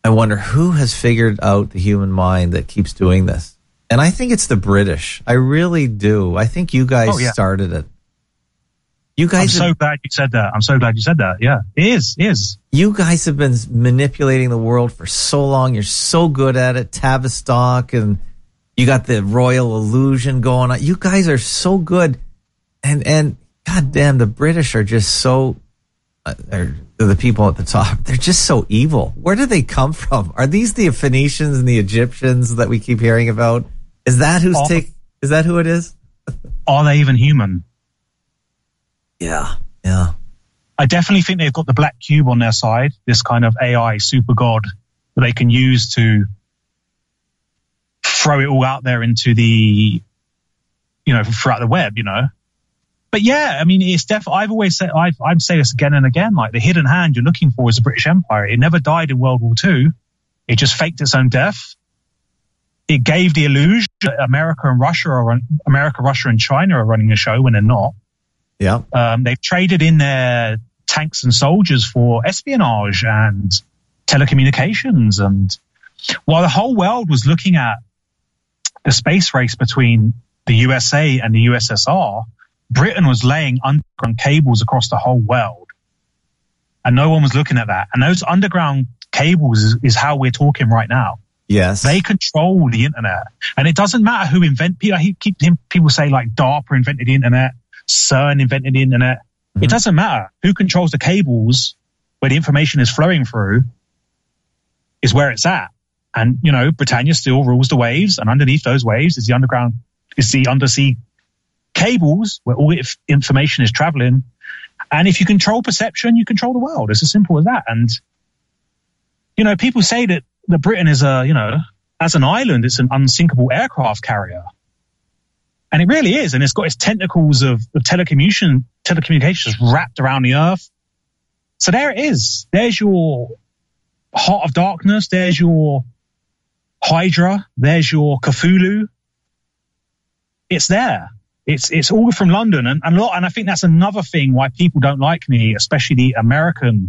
[SPEAKER 1] I wonder who has figured out the human mind that keeps doing this. And I think it's the British. I really do. I think you guys started it. You guys
[SPEAKER 4] I'm so glad you said that. Yeah, it is.
[SPEAKER 1] You guys have been manipulating the world for so long. You're so good at it. Tavistock, and you got the royal illusion going on. You guys are so good. And goddamn, the British are just so... they're the people at the top. They're just so evil. Where did they come from? Are these the Phoenicians and the Egyptians that we keep hearing about? Is that is that who it is?
[SPEAKER 4] Are they even human?
[SPEAKER 1] Yeah.
[SPEAKER 4] I definitely think they've got the black cube on their side, this kind of AI super god that they can use to throw it all out there into the, throughout the web, But yeah, I mean, it's definitely, I've always said, I'd say this again and again, like the hidden hand you're looking for is the British Empire. It never died in World War II. It just faked its own death. It gave the illusion that America, Russia and China are running the show when they're not.
[SPEAKER 1] Yeah.
[SPEAKER 4] They've traded in their tanks and soldiers for espionage and telecommunications. And while the whole world was looking at the space race between the USA and the USSR, Britain was laying underground cables across the whole world. And no one was looking at that. And those underground cables is how we're talking right now.
[SPEAKER 1] Yes.
[SPEAKER 4] They control the internet. And it doesn't matter who people say like DARPA invented the internet, CERN invented the internet. Mm-hmm. It doesn't matter. Who controls the cables where the information is flowing through is where it's at. And, Britannia still rules the waves. And underneath those waves is the undersea cables where all information is traveling. And if you control perception, you control the world. It's as simple as that. And, people say that Britain is as an island, it's an unsinkable aircraft carrier. And it really is. And it's got its tentacles of telecommunications wrapped around the earth. So there it is. There's your Heart of Darkness. There's your Hydra. There's your Cthulhu. It's there. It's all from London. And I think that's another thing why people don't like me, especially the American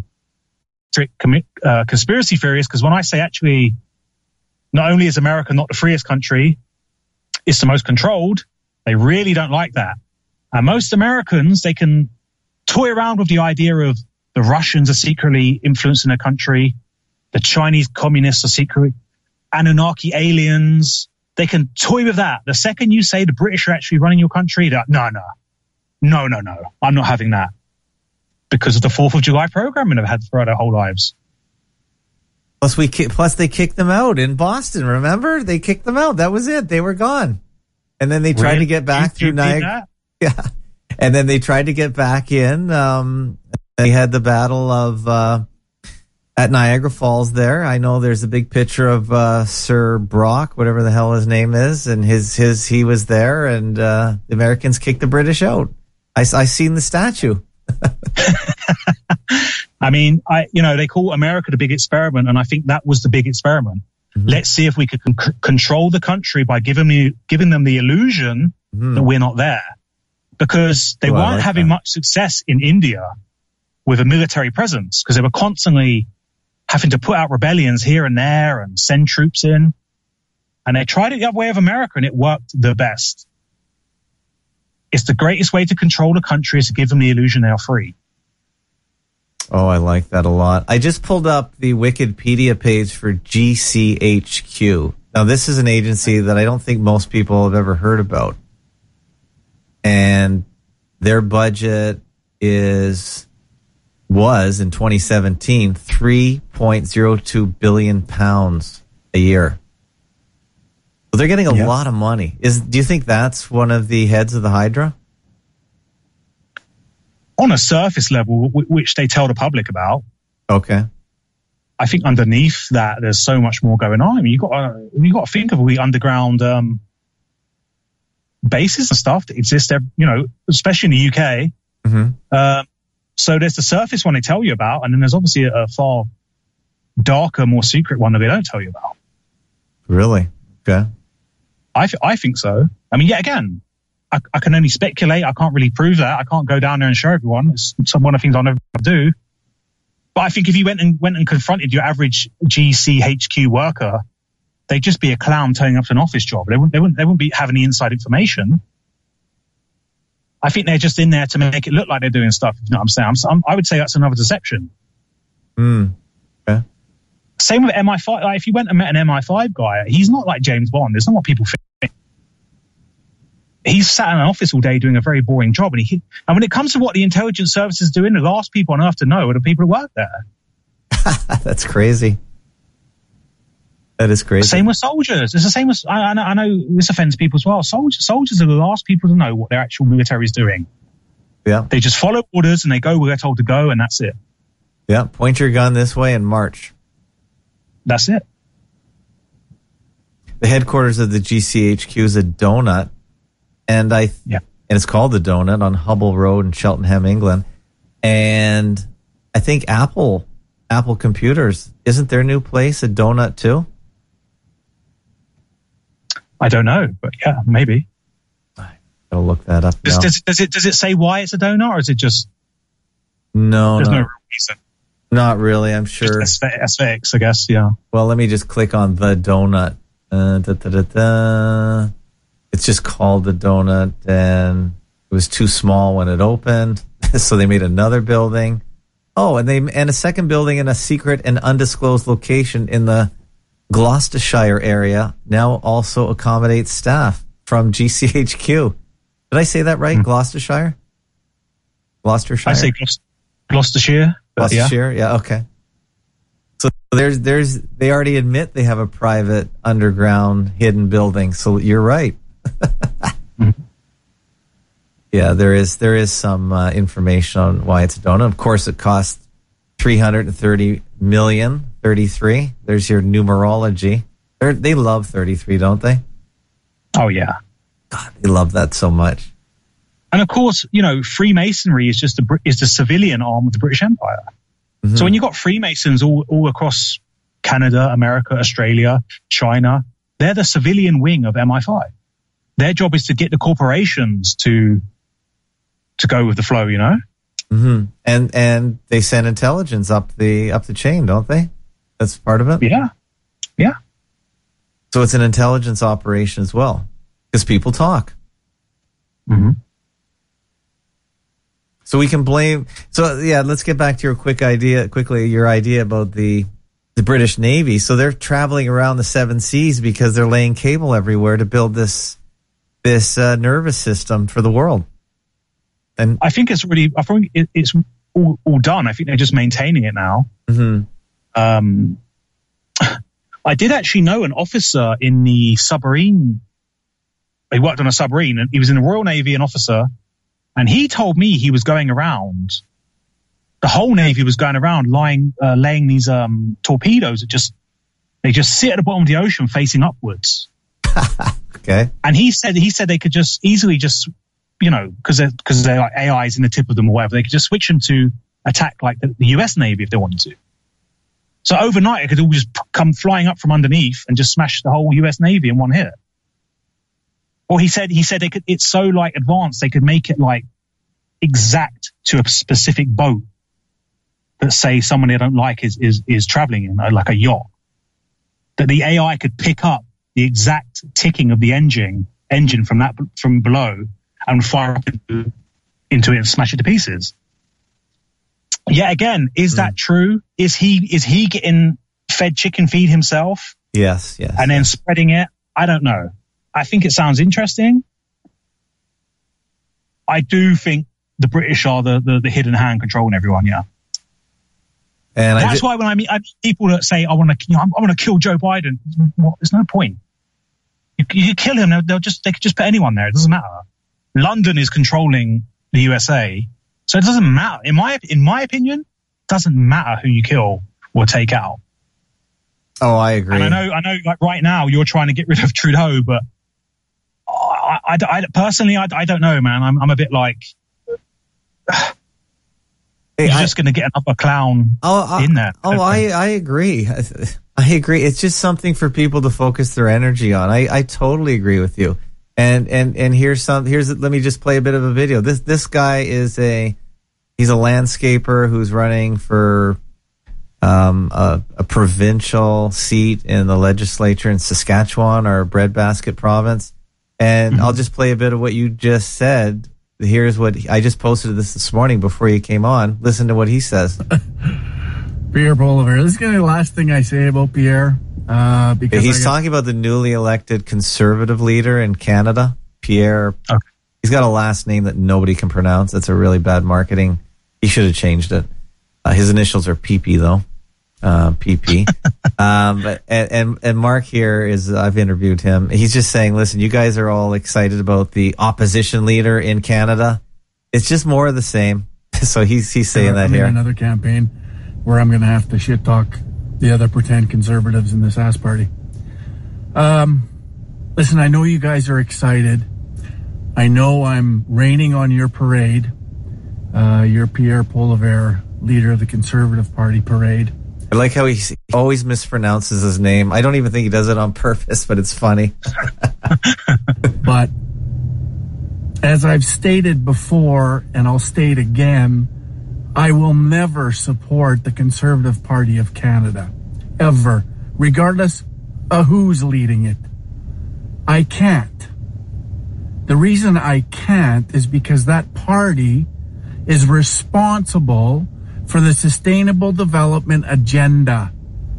[SPEAKER 4] conspiracy theorists, because when I say actually not only is America not the freest country, it's the most controlled, they really don't like that. And most Americans, they can toy around with the idea of the Russians are secretly influencing the country, the Chinese communists are secretly, Anunnaki aliens, they can toy with that. The second you say the British are actually running your country, they're like, no, I'm not having that. Because of the 4th of July programming they've had throughout their whole lives.
[SPEAKER 1] Plus they kicked them out in Boston, remember? They kicked them out. That was it. They were gone. And then they tried to get back through Niagara. Yeah. And then they tried to get back in. They had the battle of at Niagara Falls there. I know there's a big picture of Sir Brock, whatever the hell his name is, and he was there, and the Americans kicked the British out. I seen the statue.
[SPEAKER 4] I mean, they call America the big experiment, and I think that was the big experiment. Mm-hmm. Let's see if we could control the country by giving them the illusion that we're not there, because they weren't having much success in India with a military presence, because they were constantly having to put out rebellions here and there and send troops in. And they tried it the other way of America, and it worked the best. It's the greatest way to control the country is to give them the illusion they are free.
[SPEAKER 1] Oh, I like that a lot. I just pulled up the Wikipedia page for GCHQ. Now, this is an agency that I don't think most people have ever heard about. And their budget was in 2017, £3.02 billion a year. So they're getting a lot of money. Do you think that's one of the heads of the Hydra?
[SPEAKER 4] On a surface level, which they tell the public about.
[SPEAKER 1] Okay.
[SPEAKER 4] I think underneath that, there's so much more going on. I mean, you got to think of all the underground bases and stuff that exist there, especially in the UK. Mm-hmm. So there's the surface one they tell you about, and then there's obviously a far darker, more secret one that they don't tell you about. Really? Okay. I think so. I mean, again, I can only speculate. I can't really prove that. I can't go down there and show everyone. It's one of the things I'll never do. But I think if you went and confronted your average GCHQ worker, they'd just be a clown turning up to an office job. They wouldn't be having any inside information. I think they're just in there to make it look like they're doing stuff. You know what I'm saying? I would say that's another deception.
[SPEAKER 1] Okay.
[SPEAKER 4] Same with MI5. Like, if you went and met an MI5 guy, he's not like James Bond. It's not what people think. He's sat in an office all day doing a very boring job. And when it comes to what the intelligence services do, the last people on earth to know are the people who work there.
[SPEAKER 1] That's crazy. That is crazy.
[SPEAKER 4] Same with soldiers. It's the same as, I know this offends people as well. Soldiers are the last people to know what their actual military is doing.
[SPEAKER 1] Yeah.
[SPEAKER 4] They just follow orders and they go where they're told to go, and that's it.
[SPEAKER 1] Yeah. Point your gun this way and march.
[SPEAKER 4] That's it.
[SPEAKER 1] The headquarters of the GCHQ is a donut, and it's called the Donut on Hubble Road in Cheltenham, England. And I think Apple Computers, isn't their new place a donut too?
[SPEAKER 4] I don't know, but yeah, maybe.
[SPEAKER 1] I'll look that up now.
[SPEAKER 4] Does it say why it's a donut, or is it just
[SPEAKER 1] no
[SPEAKER 4] real reason?
[SPEAKER 1] Not really, I'm sure.
[SPEAKER 4] Just aesthetics, I guess, yeah.
[SPEAKER 1] Well, let me just click on the donut. It's just called the Donut, and it was too small when it opened, so they made another building. Oh, and a second building in a secret and undisclosed location in the Gloucestershire area now also accommodates staff from GCHQ. Did I say that right? Gloucestershire? Gloucestershire?
[SPEAKER 4] I say Gloucestershire.
[SPEAKER 1] Gloucestershire, yeah, okay. So they already admit they have a private underground hidden building. So you're right. Yeah, there is some information on why it's a donut. Of course, it costs $330 million. 33. There's your numerology. They love 33, don't they?
[SPEAKER 4] Oh yeah,
[SPEAKER 1] God, they love that so much.
[SPEAKER 4] And of course, Freemasonry is just the civilian arm of the British Empire. Mm-hmm. So when you've got Freemasons all across Canada, America, Australia, China, they're the civilian wing of MI5. Their job is to get the corporations to go with the flow,
[SPEAKER 1] Mm-hmm. And they send intelligence up the chain, don't they? That's part of it?
[SPEAKER 4] Yeah. Yeah.
[SPEAKER 1] So it's an intelligence operation as well, because people talk.
[SPEAKER 4] Mm-hmm.
[SPEAKER 1] So we can blame. So yeah, let's get back to your idea about the British Navy. So they're traveling around the 7 seas because they're laying cable everywhere to build this nervous system for the world. And
[SPEAKER 4] I think it's all done. I think they're just maintaining it now.
[SPEAKER 1] Mm-hmm.
[SPEAKER 4] I did actually know an officer in the submarine. He worked on a submarine, and he was in the Royal Navy, an officer. And he told me he was going around. The whole Navy was going around laying these torpedoes that they just sit at the bottom of the ocean facing upwards.
[SPEAKER 1] Okay.
[SPEAKER 4] And he said they could just easily because they're like AIs in the tip of them or whatever, they could just switch them to attack like the US Navy if they wanted to. So overnight, it could all just come flying up from underneath and just smash the whole US Navy in one hit. Or he said they could. It's so like advanced they could make it like exact to a specific boat that say someone they don't like is traveling in, like a yacht. That the AI could pick up the exact ticking of the engine from below and fire up into it and smash it to pieces. Yeah, again, is that true? Is he getting fed chicken feed himself?
[SPEAKER 1] Yes.
[SPEAKER 4] And then spreading it? I don't know. I think it sounds interesting. I do think the British are the hidden hand controlling everyone. Yeah, and that's why when I meet people that say I want to kill Joe Biden, well, there's no point. You kill him, they could just put anyone there. It doesn't matter. London is controlling the USA, so it doesn't matter. In my opinion, it doesn't matter who you kill or take out.
[SPEAKER 1] Oh, I agree.
[SPEAKER 4] And I know. Like right now, you're trying to get rid of Trudeau, but I personally, I don't know, man. I'm a bit like, you're just going to get another clown in there.
[SPEAKER 1] I agree. I agree. It's just something for people to focus their energy on. I totally agree with you. And let me just play a bit of a video. This guy he's a landscaper who's running for a provincial seat in the legislature in Saskatchewan, our breadbasket province. And I'll just play a bit of what you just said. Here's what I just posted this morning before you came on. Listen to what he says.
[SPEAKER 8] Pierre Poilievre. This is going to be the last thing I say about Pierre. Because
[SPEAKER 1] he's talking about the newly elected Conservative leader in Canada, Pierre. Okay. He's got a last name that nobody can pronounce. That's a really bad marketing. He should have changed it. His initials are PP though. PP. And Mark here is, I've interviewed him. He's just saying, listen, you guys are all excited about the opposition leader in Canada. It's just more of the same. So he's saying that here.
[SPEAKER 8] Another campaign where I'm going to have to shit talk the other pretend conservatives in this ass party. Listen, I know you guys are excited. I know I'm raining on your parade. Your Pierre Poilievre, leader of the Conservative Party parade.
[SPEAKER 1] I like how he always mispronounces his name. I don't even think he does it on purpose, but it's funny.
[SPEAKER 8] But as I've stated before, and I'll state again, I will never support the Conservative Party of Canada, ever, regardless of who's leading it. I can't. The reason I can't is because that party is responsible for the Sustainable Development Agenda.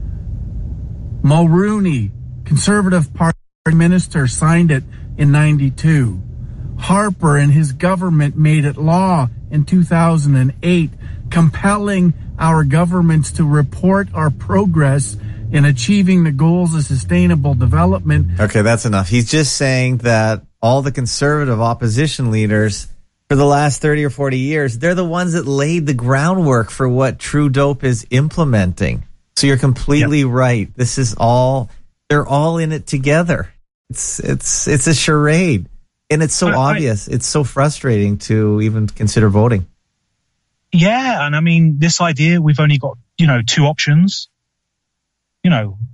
[SPEAKER 8] Mulroney, Conservative Party minister, signed it in 92. Harper and his government made it law in 2008, compelling our governments to report our progress in achieving the goals of sustainable development.
[SPEAKER 1] Okay, that's enough. He's just saying that all the conservative opposition leaders for the last 30 or 40 years, they're the ones that laid the groundwork for what True Dope is implementing. So you're completely right. This is all, they're all in it together. It's a charade. And it's so obvious. It's so frustrating to even consider voting.
[SPEAKER 4] Yeah, and I mean, this idea, we've only got, two options. We've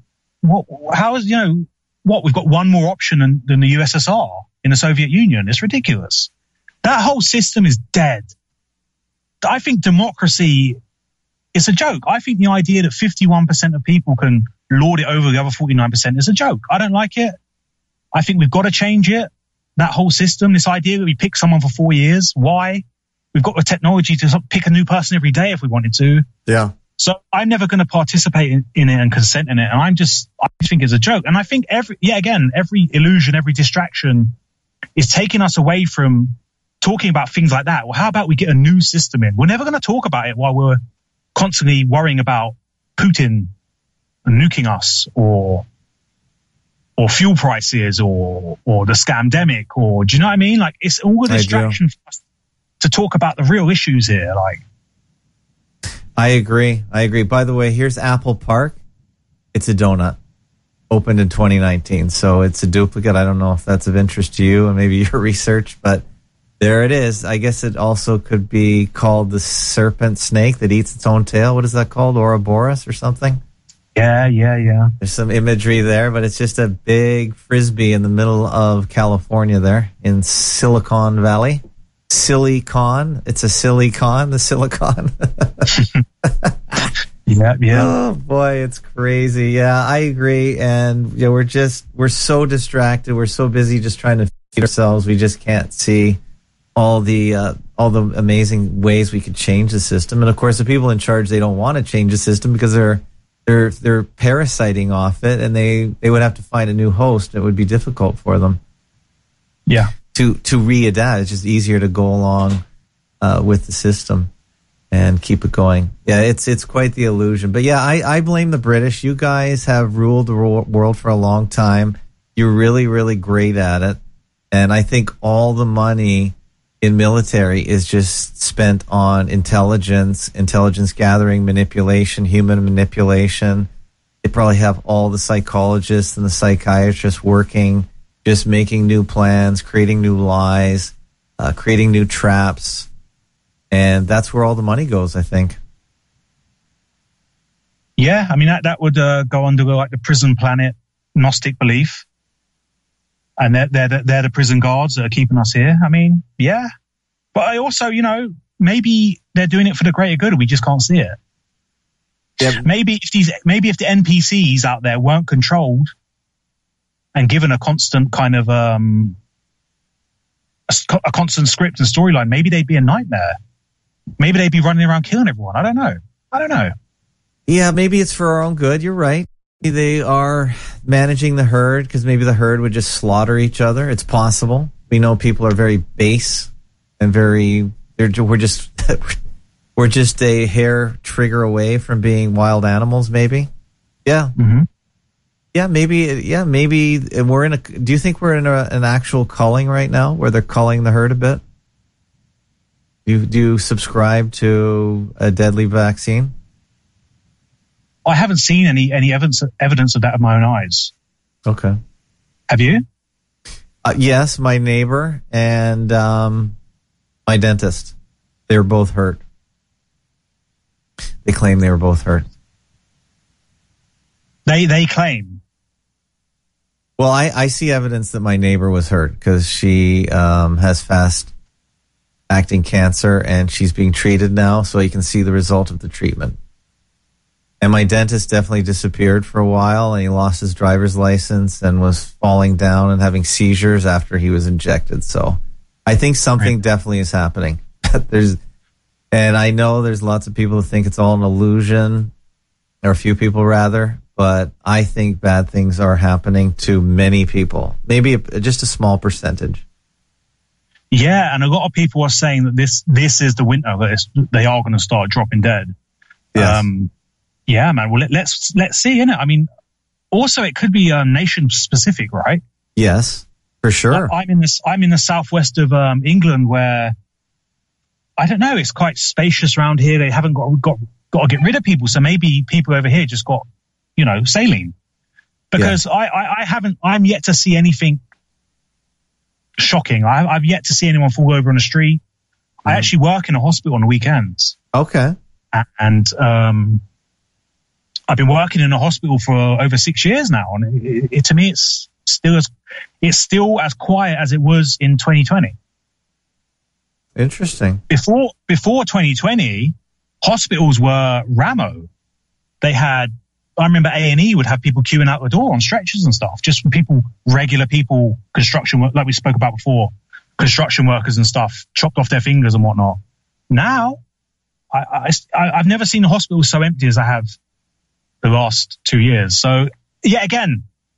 [SPEAKER 4] got one more option than the USSR in the Soviet Union. It's ridiculous. That whole system is dead. I think democracy is a joke. I think the idea that 51% of people can lord it over the other 49% is a joke. I don't like it. I think we've got to change it. That whole system, this idea that we pick someone for 4 years. Why? We've got the technology to pick a new person every day if we wanted to.
[SPEAKER 1] Yeah.
[SPEAKER 4] So I'm never going to participate in it and consent in it. And I think it's a joke. And I think every illusion, every distraction is taking us away from talking about things like that. Well, how about we get a new system in? We're never going to talk about it while we're constantly worrying about Putin nuking us or fuel prices or the scamdemic, or do you know what I mean? Like, it's all a distraction for us to talk about the real issues here. Like,
[SPEAKER 1] I agree. By the way, here's Apple Park. It's a donut. Opened in 2019. So it's a duplicate. I don't know if that's of interest to you and maybe your research, but there it is. I guess it also could be called the serpent snake that eats its own tail. What is that called? Ouroboros or something?
[SPEAKER 4] Yeah.
[SPEAKER 1] There's some imagery there, but it's just a big frisbee in the middle of California there in Silicon Valley. Silicon. It's a silicon, the silicon.
[SPEAKER 4] Yeah.
[SPEAKER 1] Oh boy, it's crazy. Yeah, I agree. And we're so distracted. We're so busy just trying to feed ourselves. We just can't see all the amazing ways we could change the system. And of course, the people in charge, they don't want to change the system because they're parasiting off it, and they would have to find a new host. It would be difficult for them.
[SPEAKER 4] Yeah.
[SPEAKER 1] To readapt. It's just easier to go along with the system and keep it going. Yeah, it's quite the illusion. But yeah, I blame the British. You guys have ruled the world for a long time. You're really, really great at it. And I think all the money in military is just spent on intelligence gathering, manipulation, human manipulation. They probably have all the psychologists and the psychiatrists working, just making new plans, creating new lies, creating new traps. And that's where all the money goes, I think.
[SPEAKER 4] Yeah, I mean, that would go under like the prison planet Gnostic belief. And they're the prison guards that are keeping us here. I mean, yeah. But I also, maybe they're doing it for the greater good and we just can't see it.
[SPEAKER 1] Yeah.
[SPEAKER 4] Maybe if the NPCs out there weren't controlled and given a constant kind of a constant script and storyline, maybe they'd be a nightmare. Maybe they'd be running around killing everyone. I don't know.
[SPEAKER 1] Yeah, maybe it's for our own good. You're right. They are managing the herd because maybe the herd would just slaughter each other. It's possible. We know people are very base and we're just a hair trigger away from being wild animals, maybe. Yeah.
[SPEAKER 4] Mm-hmm.
[SPEAKER 1] Yeah, maybe we're do you think we're in an actual culling right now where they're culling the herd a bit? Do you subscribe to a deadly vaccine?
[SPEAKER 4] I haven't seen any evidence of that with my own eyes.
[SPEAKER 1] Okay.
[SPEAKER 4] Have you?
[SPEAKER 1] Yes, my neighbor and my dentist. They were both hurt. They claim they were both hurt.
[SPEAKER 4] They claim.
[SPEAKER 1] Well, I see evidence that my neighbor was hurt because she has fast-acting cancer and she's being treated now, so you can see the result of the treatment. And my dentist definitely disappeared for a while, and he lost his driver's license and was falling down and having seizures after he was injected. So I think something definitely is happening. And I know there's lots of people who think it's all an illusion, or a few people rather, but I think bad things are happening to many people. Maybe just a small percentage.
[SPEAKER 4] Yeah, and a lot of people are saying that this is the winter that they are going to start dropping dead.
[SPEAKER 1] Yes.
[SPEAKER 4] Yeah, man. Well, let's see, innit? I mean, also it could be nation specific, right?
[SPEAKER 1] Yes, for sure.
[SPEAKER 4] Like I'm in the southwest of England, where I don't know. It's quite spacious around here. They haven't got to get rid of people, so maybe people over here just got, saline. Because I'm yet to see anything shocking. I've yet to see anyone fall over on the street. I actually work in a hospital on the weekends.
[SPEAKER 1] Okay.
[SPEAKER 4] And I've been working in a hospital for over 6 years now, and it to me it's still as quiet as it was in 2020.
[SPEAKER 1] Interesting.
[SPEAKER 4] Before 2020, hospitals were rammo. They had, I remember A&E would have people queuing out the door on stretchers and stuff, just for regular people, construction work, like we spoke about before, construction workers and stuff, chopped off their fingers and whatnot. Now, I've never seen a hospital so empty as I have the last 2 years. So, yeah, again,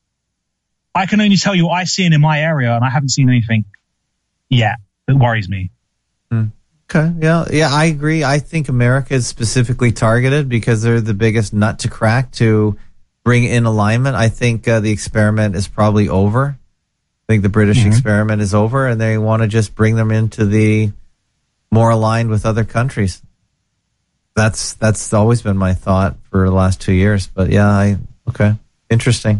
[SPEAKER 4] I can only tell you what I see in my area, and I haven't seen anything yet that worries me.
[SPEAKER 1] Okay, yeah, I agree. I think America is specifically targeted because they're the biggest nut to crack to bring in alignment. I think the experiment is probably over. I think the British experiment is over, and they want to just bring them into the more aligned with other countries. That's always been my thought for the last 2 years. But yeah, okay, interesting.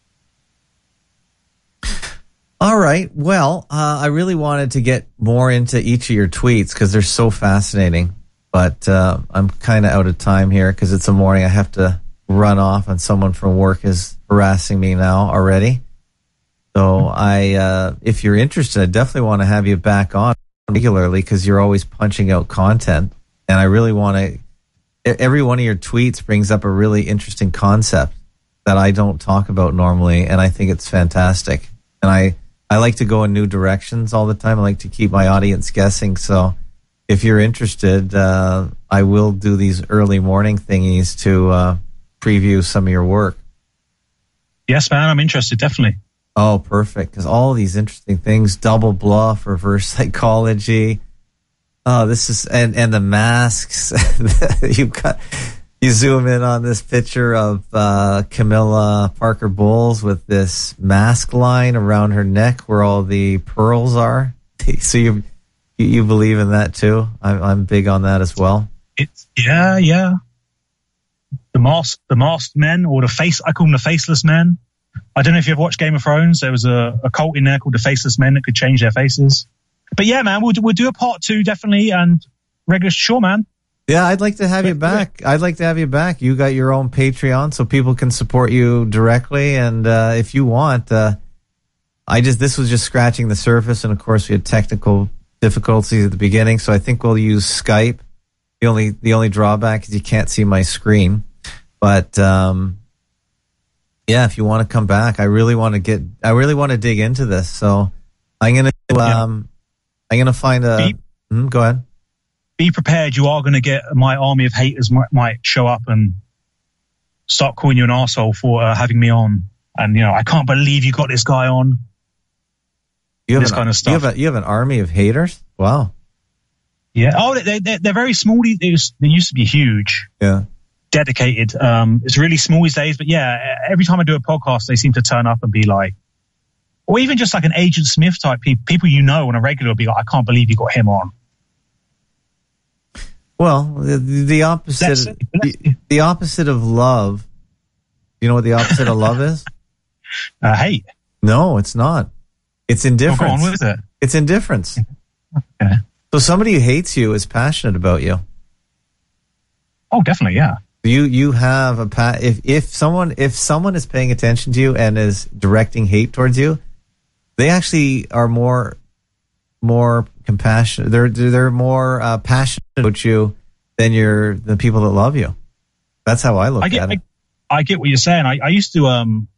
[SPEAKER 1] All right. Well, I really wanted to get more into each of your tweets because they're so fascinating. But I'm kind of out of time here because it's a morning. I have to run off, and someone from work is harassing me now already. So if you're interested, I definitely want to have you back on regularly because you're always punching out content. And I really want to. Every one of your tweets brings up a really interesting concept that I don't talk about normally, and I think it's fantastic. And I like to go in new directions all the time. I like to keep my audience guessing. So if you're interested, I will do these early morning thingies to preview some of your work.
[SPEAKER 4] Yes, man, I'm interested, definitely.
[SPEAKER 1] Oh, perfect. Because all these interesting things, double bluff, reverse psychology. Oh, this is, and the masks. You zoom in on this picture of Camilla Parker Bowles with this mask line around her neck where all the pearls are. So you believe in that too? I'm big on that as well.
[SPEAKER 4] Yeah. The masked men, or I call them the faceless men. I don't know if you've watched Game of Thrones. There was a cult in there called the Faceless Men that could change their faces. But yeah, man, we'll do a part 2 definitely, and regular, sure, man. Yeah,
[SPEAKER 1] I'd like to have you back. You got your own Patreon so people can support you directly. And if you want, this was just scratching the surface. And of course, we had technical difficulties at the beginning. So I think we'll use Skype. The only drawback is you can't see my screen. But yeah, if you want to come back, I really want to dig into this. So I'm gonna find a. Go ahead.
[SPEAKER 4] Be prepared. You are going to get my army of haters might show up and start calling you an arsehole for having me on. And I can't believe you got this guy on. This kind of stuff.
[SPEAKER 1] You have an army of haters. Wow.
[SPEAKER 4] Yeah. Oh, they're very small. They used to be huge.
[SPEAKER 1] Yeah.
[SPEAKER 4] Dedicated. It's really small these days. But yeah, every time I do a podcast, they seem to turn up and be like, or even just like an Agent Smith type people on a regular will be like, I can't believe you got him on.
[SPEAKER 1] Well, the opposite. The opposite of love. You know what the opposite of love is?
[SPEAKER 4] Hate.
[SPEAKER 1] No, it's not. It's indifference.
[SPEAKER 4] Well, go on with it.
[SPEAKER 1] It's indifference.
[SPEAKER 4] Okay.
[SPEAKER 1] So somebody who hates you is passionate about you.
[SPEAKER 4] Oh, definitely, yeah.
[SPEAKER 1] You have if someone is paying attention to you and is directing hate towards you, they actually are more compassionate. They're more passionate about you than the people that love you. That's how I look at it.
[SPEAKER 4] I get what you're saying. I used to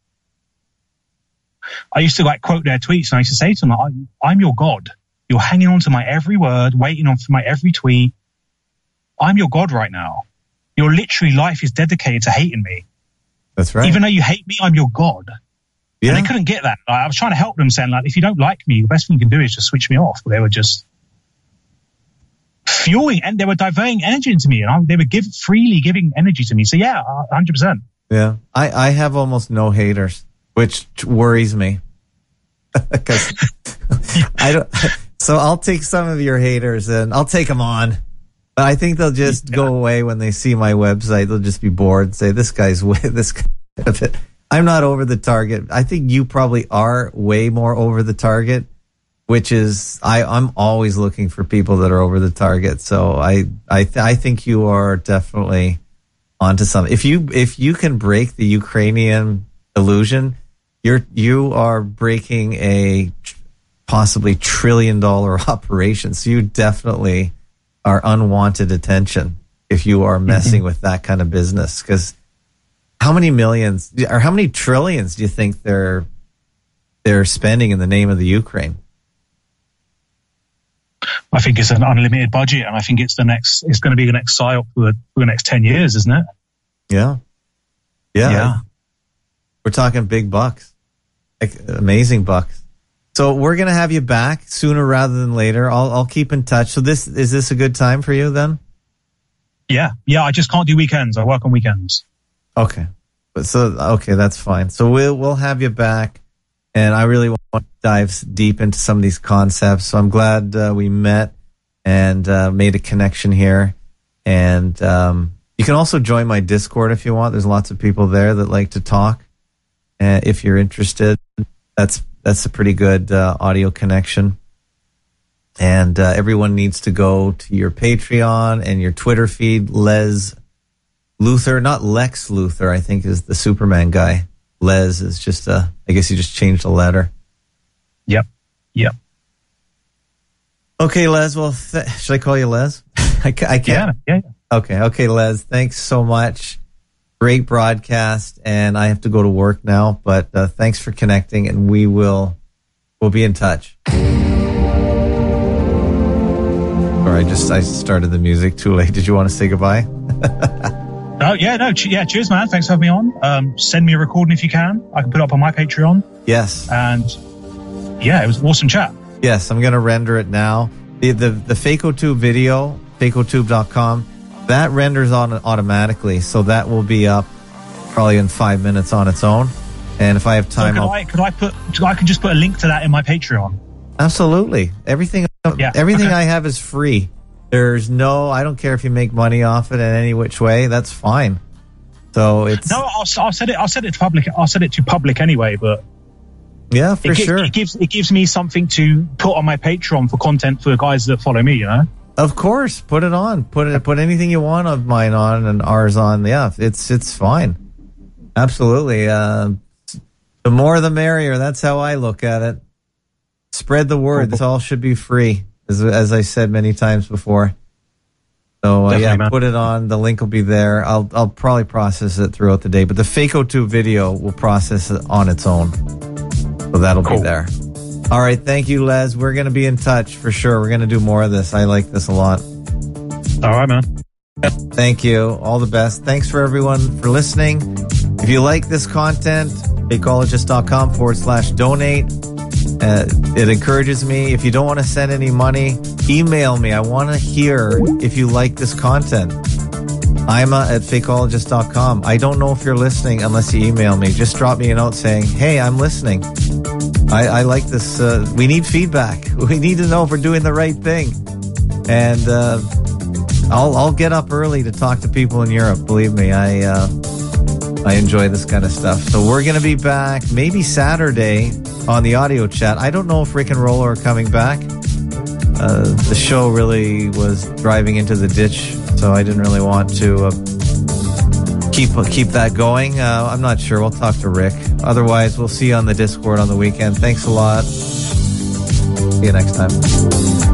[SPEAKER 4] like quote their tweets, and I used to say to them, I'm your God. You're hanging on to my every word, waiting on for my every tweet. I'm your God right now. Your literally life is dedicated to hating me.
[SPEAKER 1] That's right.
[SPEAKER 4] Even though you hate me, I'm your God.
[SPEAKER 1] Yeah.
[SPEAKER 4] And they couldn't get that. I was trying to help them, saying, like, if you don't like me, the best thing you can do is just switch me off. But they were just fueling, and they were diverting energy into me, and they were freely giving energy to me. So yeah, 100%.
[SPEAKER 1] Yeah, I have almost no haters, which worries me because I don't. So I'll take some of your haters and I'll take them on. But I think they'll just go away when they see my website. They'll just be bored and say, this guy's this guy. I'm not over the target. I think you probably are way more over the target, which is I'm always looking for people that are over the target. So I think you are definitely onto something. If you can break the Ukrainian illusion, you are breaking a possibly $1 trillion operation. So you definitely are unwanted attention if you are messing with that kind of business. Because how many millions or how many trillions do you think they're spending in the name of the Ukraine?
[SPEAKER 4] I think it's an unlimited budget, and I think it's going to be the next PSYOP for the next 10 years, isn't it?
[SPEAKER 1] Yeah. We're talking big bucks, like amazing bucks. So we're going to have you back sooner rather than later. I'll keep in touch. So is this a good time for you then?
[SPEAKER 4] Yeah. I just can't do weekends. I work on weekends.
[SPEAKER 1] Okay. Okay, that's fine. So we'll have you back, and I really want to dive deep into some of these concepts. So I'm glad we met and made a connection here. And you can also join my Discord if you want. There's lots of people there that like to talk. If you're interested, that's a pretty good audio connection. And everyone needs to go to your Patreon and your Twitter feed. Les Luthor, not Lex Luthor, I think is the Superman guy. Les is just I guess he just changed a letter.
[SPEAKER 4] Yep.
[SPEAKER 1] Okay, Les. Well, should I call you Les? I can.
[SPEAKER 4] Yeah.
[SPEAKER 1] Okay, Les. Thanks so much. Great broadcast, and I have to go to work now. But thanks for connecting, and we'll be in touch. Or I started the music too late. Did you want to say goodbye?
[SPEAKER 4] Cheers, man. Thanks for having me on. Send me a recording if you can. I can put it up on my Patreon.
[SPEAKER 1] Yes.
[SPEAKER 4] And yeah, it was an awesome chat.
[SPEAKER 1] Yes, I'm going to render it now. The FakeOTube video, fakeotube.com, that renders on automatically, so that will be up probably in 5 minutes on its own. And if I have time,
[SPEAKER 4] I can just put a link to that in my Patreon.
[SPEAKER 1] Absolutely. Everything I have is free. I don't care if you make money off it in any which way. That's fine. So
[SPEAKER 4] I'll set it to public. I'll set it to public anyway, but
[SPEAKER 1] yeah, for sure.
[SPEAKER 4] It gives me something to put on my Patreon for content for the guys that follow me, you know?
[SPEAKER 1] Of course. Put it on. Put anything you want of mine on and ours on. Yeah, it's fine. Absolutely. The more the merrier. That's how I look at it. Spread the word. This all should be free, as I said many times before. So
[SPEAKER 4] Definitely, man.
[SPEAKER 1] put it on. The link will be there. I'll probably process it throughout the day, but the Faco2 video will process it on its own. So that'll be there. All right. Thank you, Les. We're going to be in touch for sure. We're going to do more of this. I like this a lot.
[SPEAKER 4] All right, man.
[SPEAKER 1] Thank you. All the best. Thanks for everyone for listening. If you like this content, fakeologist.com/donate. It encourages me. If you don't want to send any money, email me. I want to hear if you like this content. Ima@fakeologist.com. I don't know if you're listening unless you email me. Just drop me a note saying, hey, I'm listening. I like this. We need feedback. We need to know if we're doing the right thing. And I'll get up early to talk to people in Europe. Believe me, I enjoy this kind of stuff. So we're going to be back maybe Saturday on the audio chat. I don't know if Rick and Rollo are coming back. The show really was driving into the ditch, so I didn't really want to keep that going. I'm not sure. We'll talk to Rick. Otherwise, we'll see you on the Discord on the weekend. Thanks a lot. See you next time.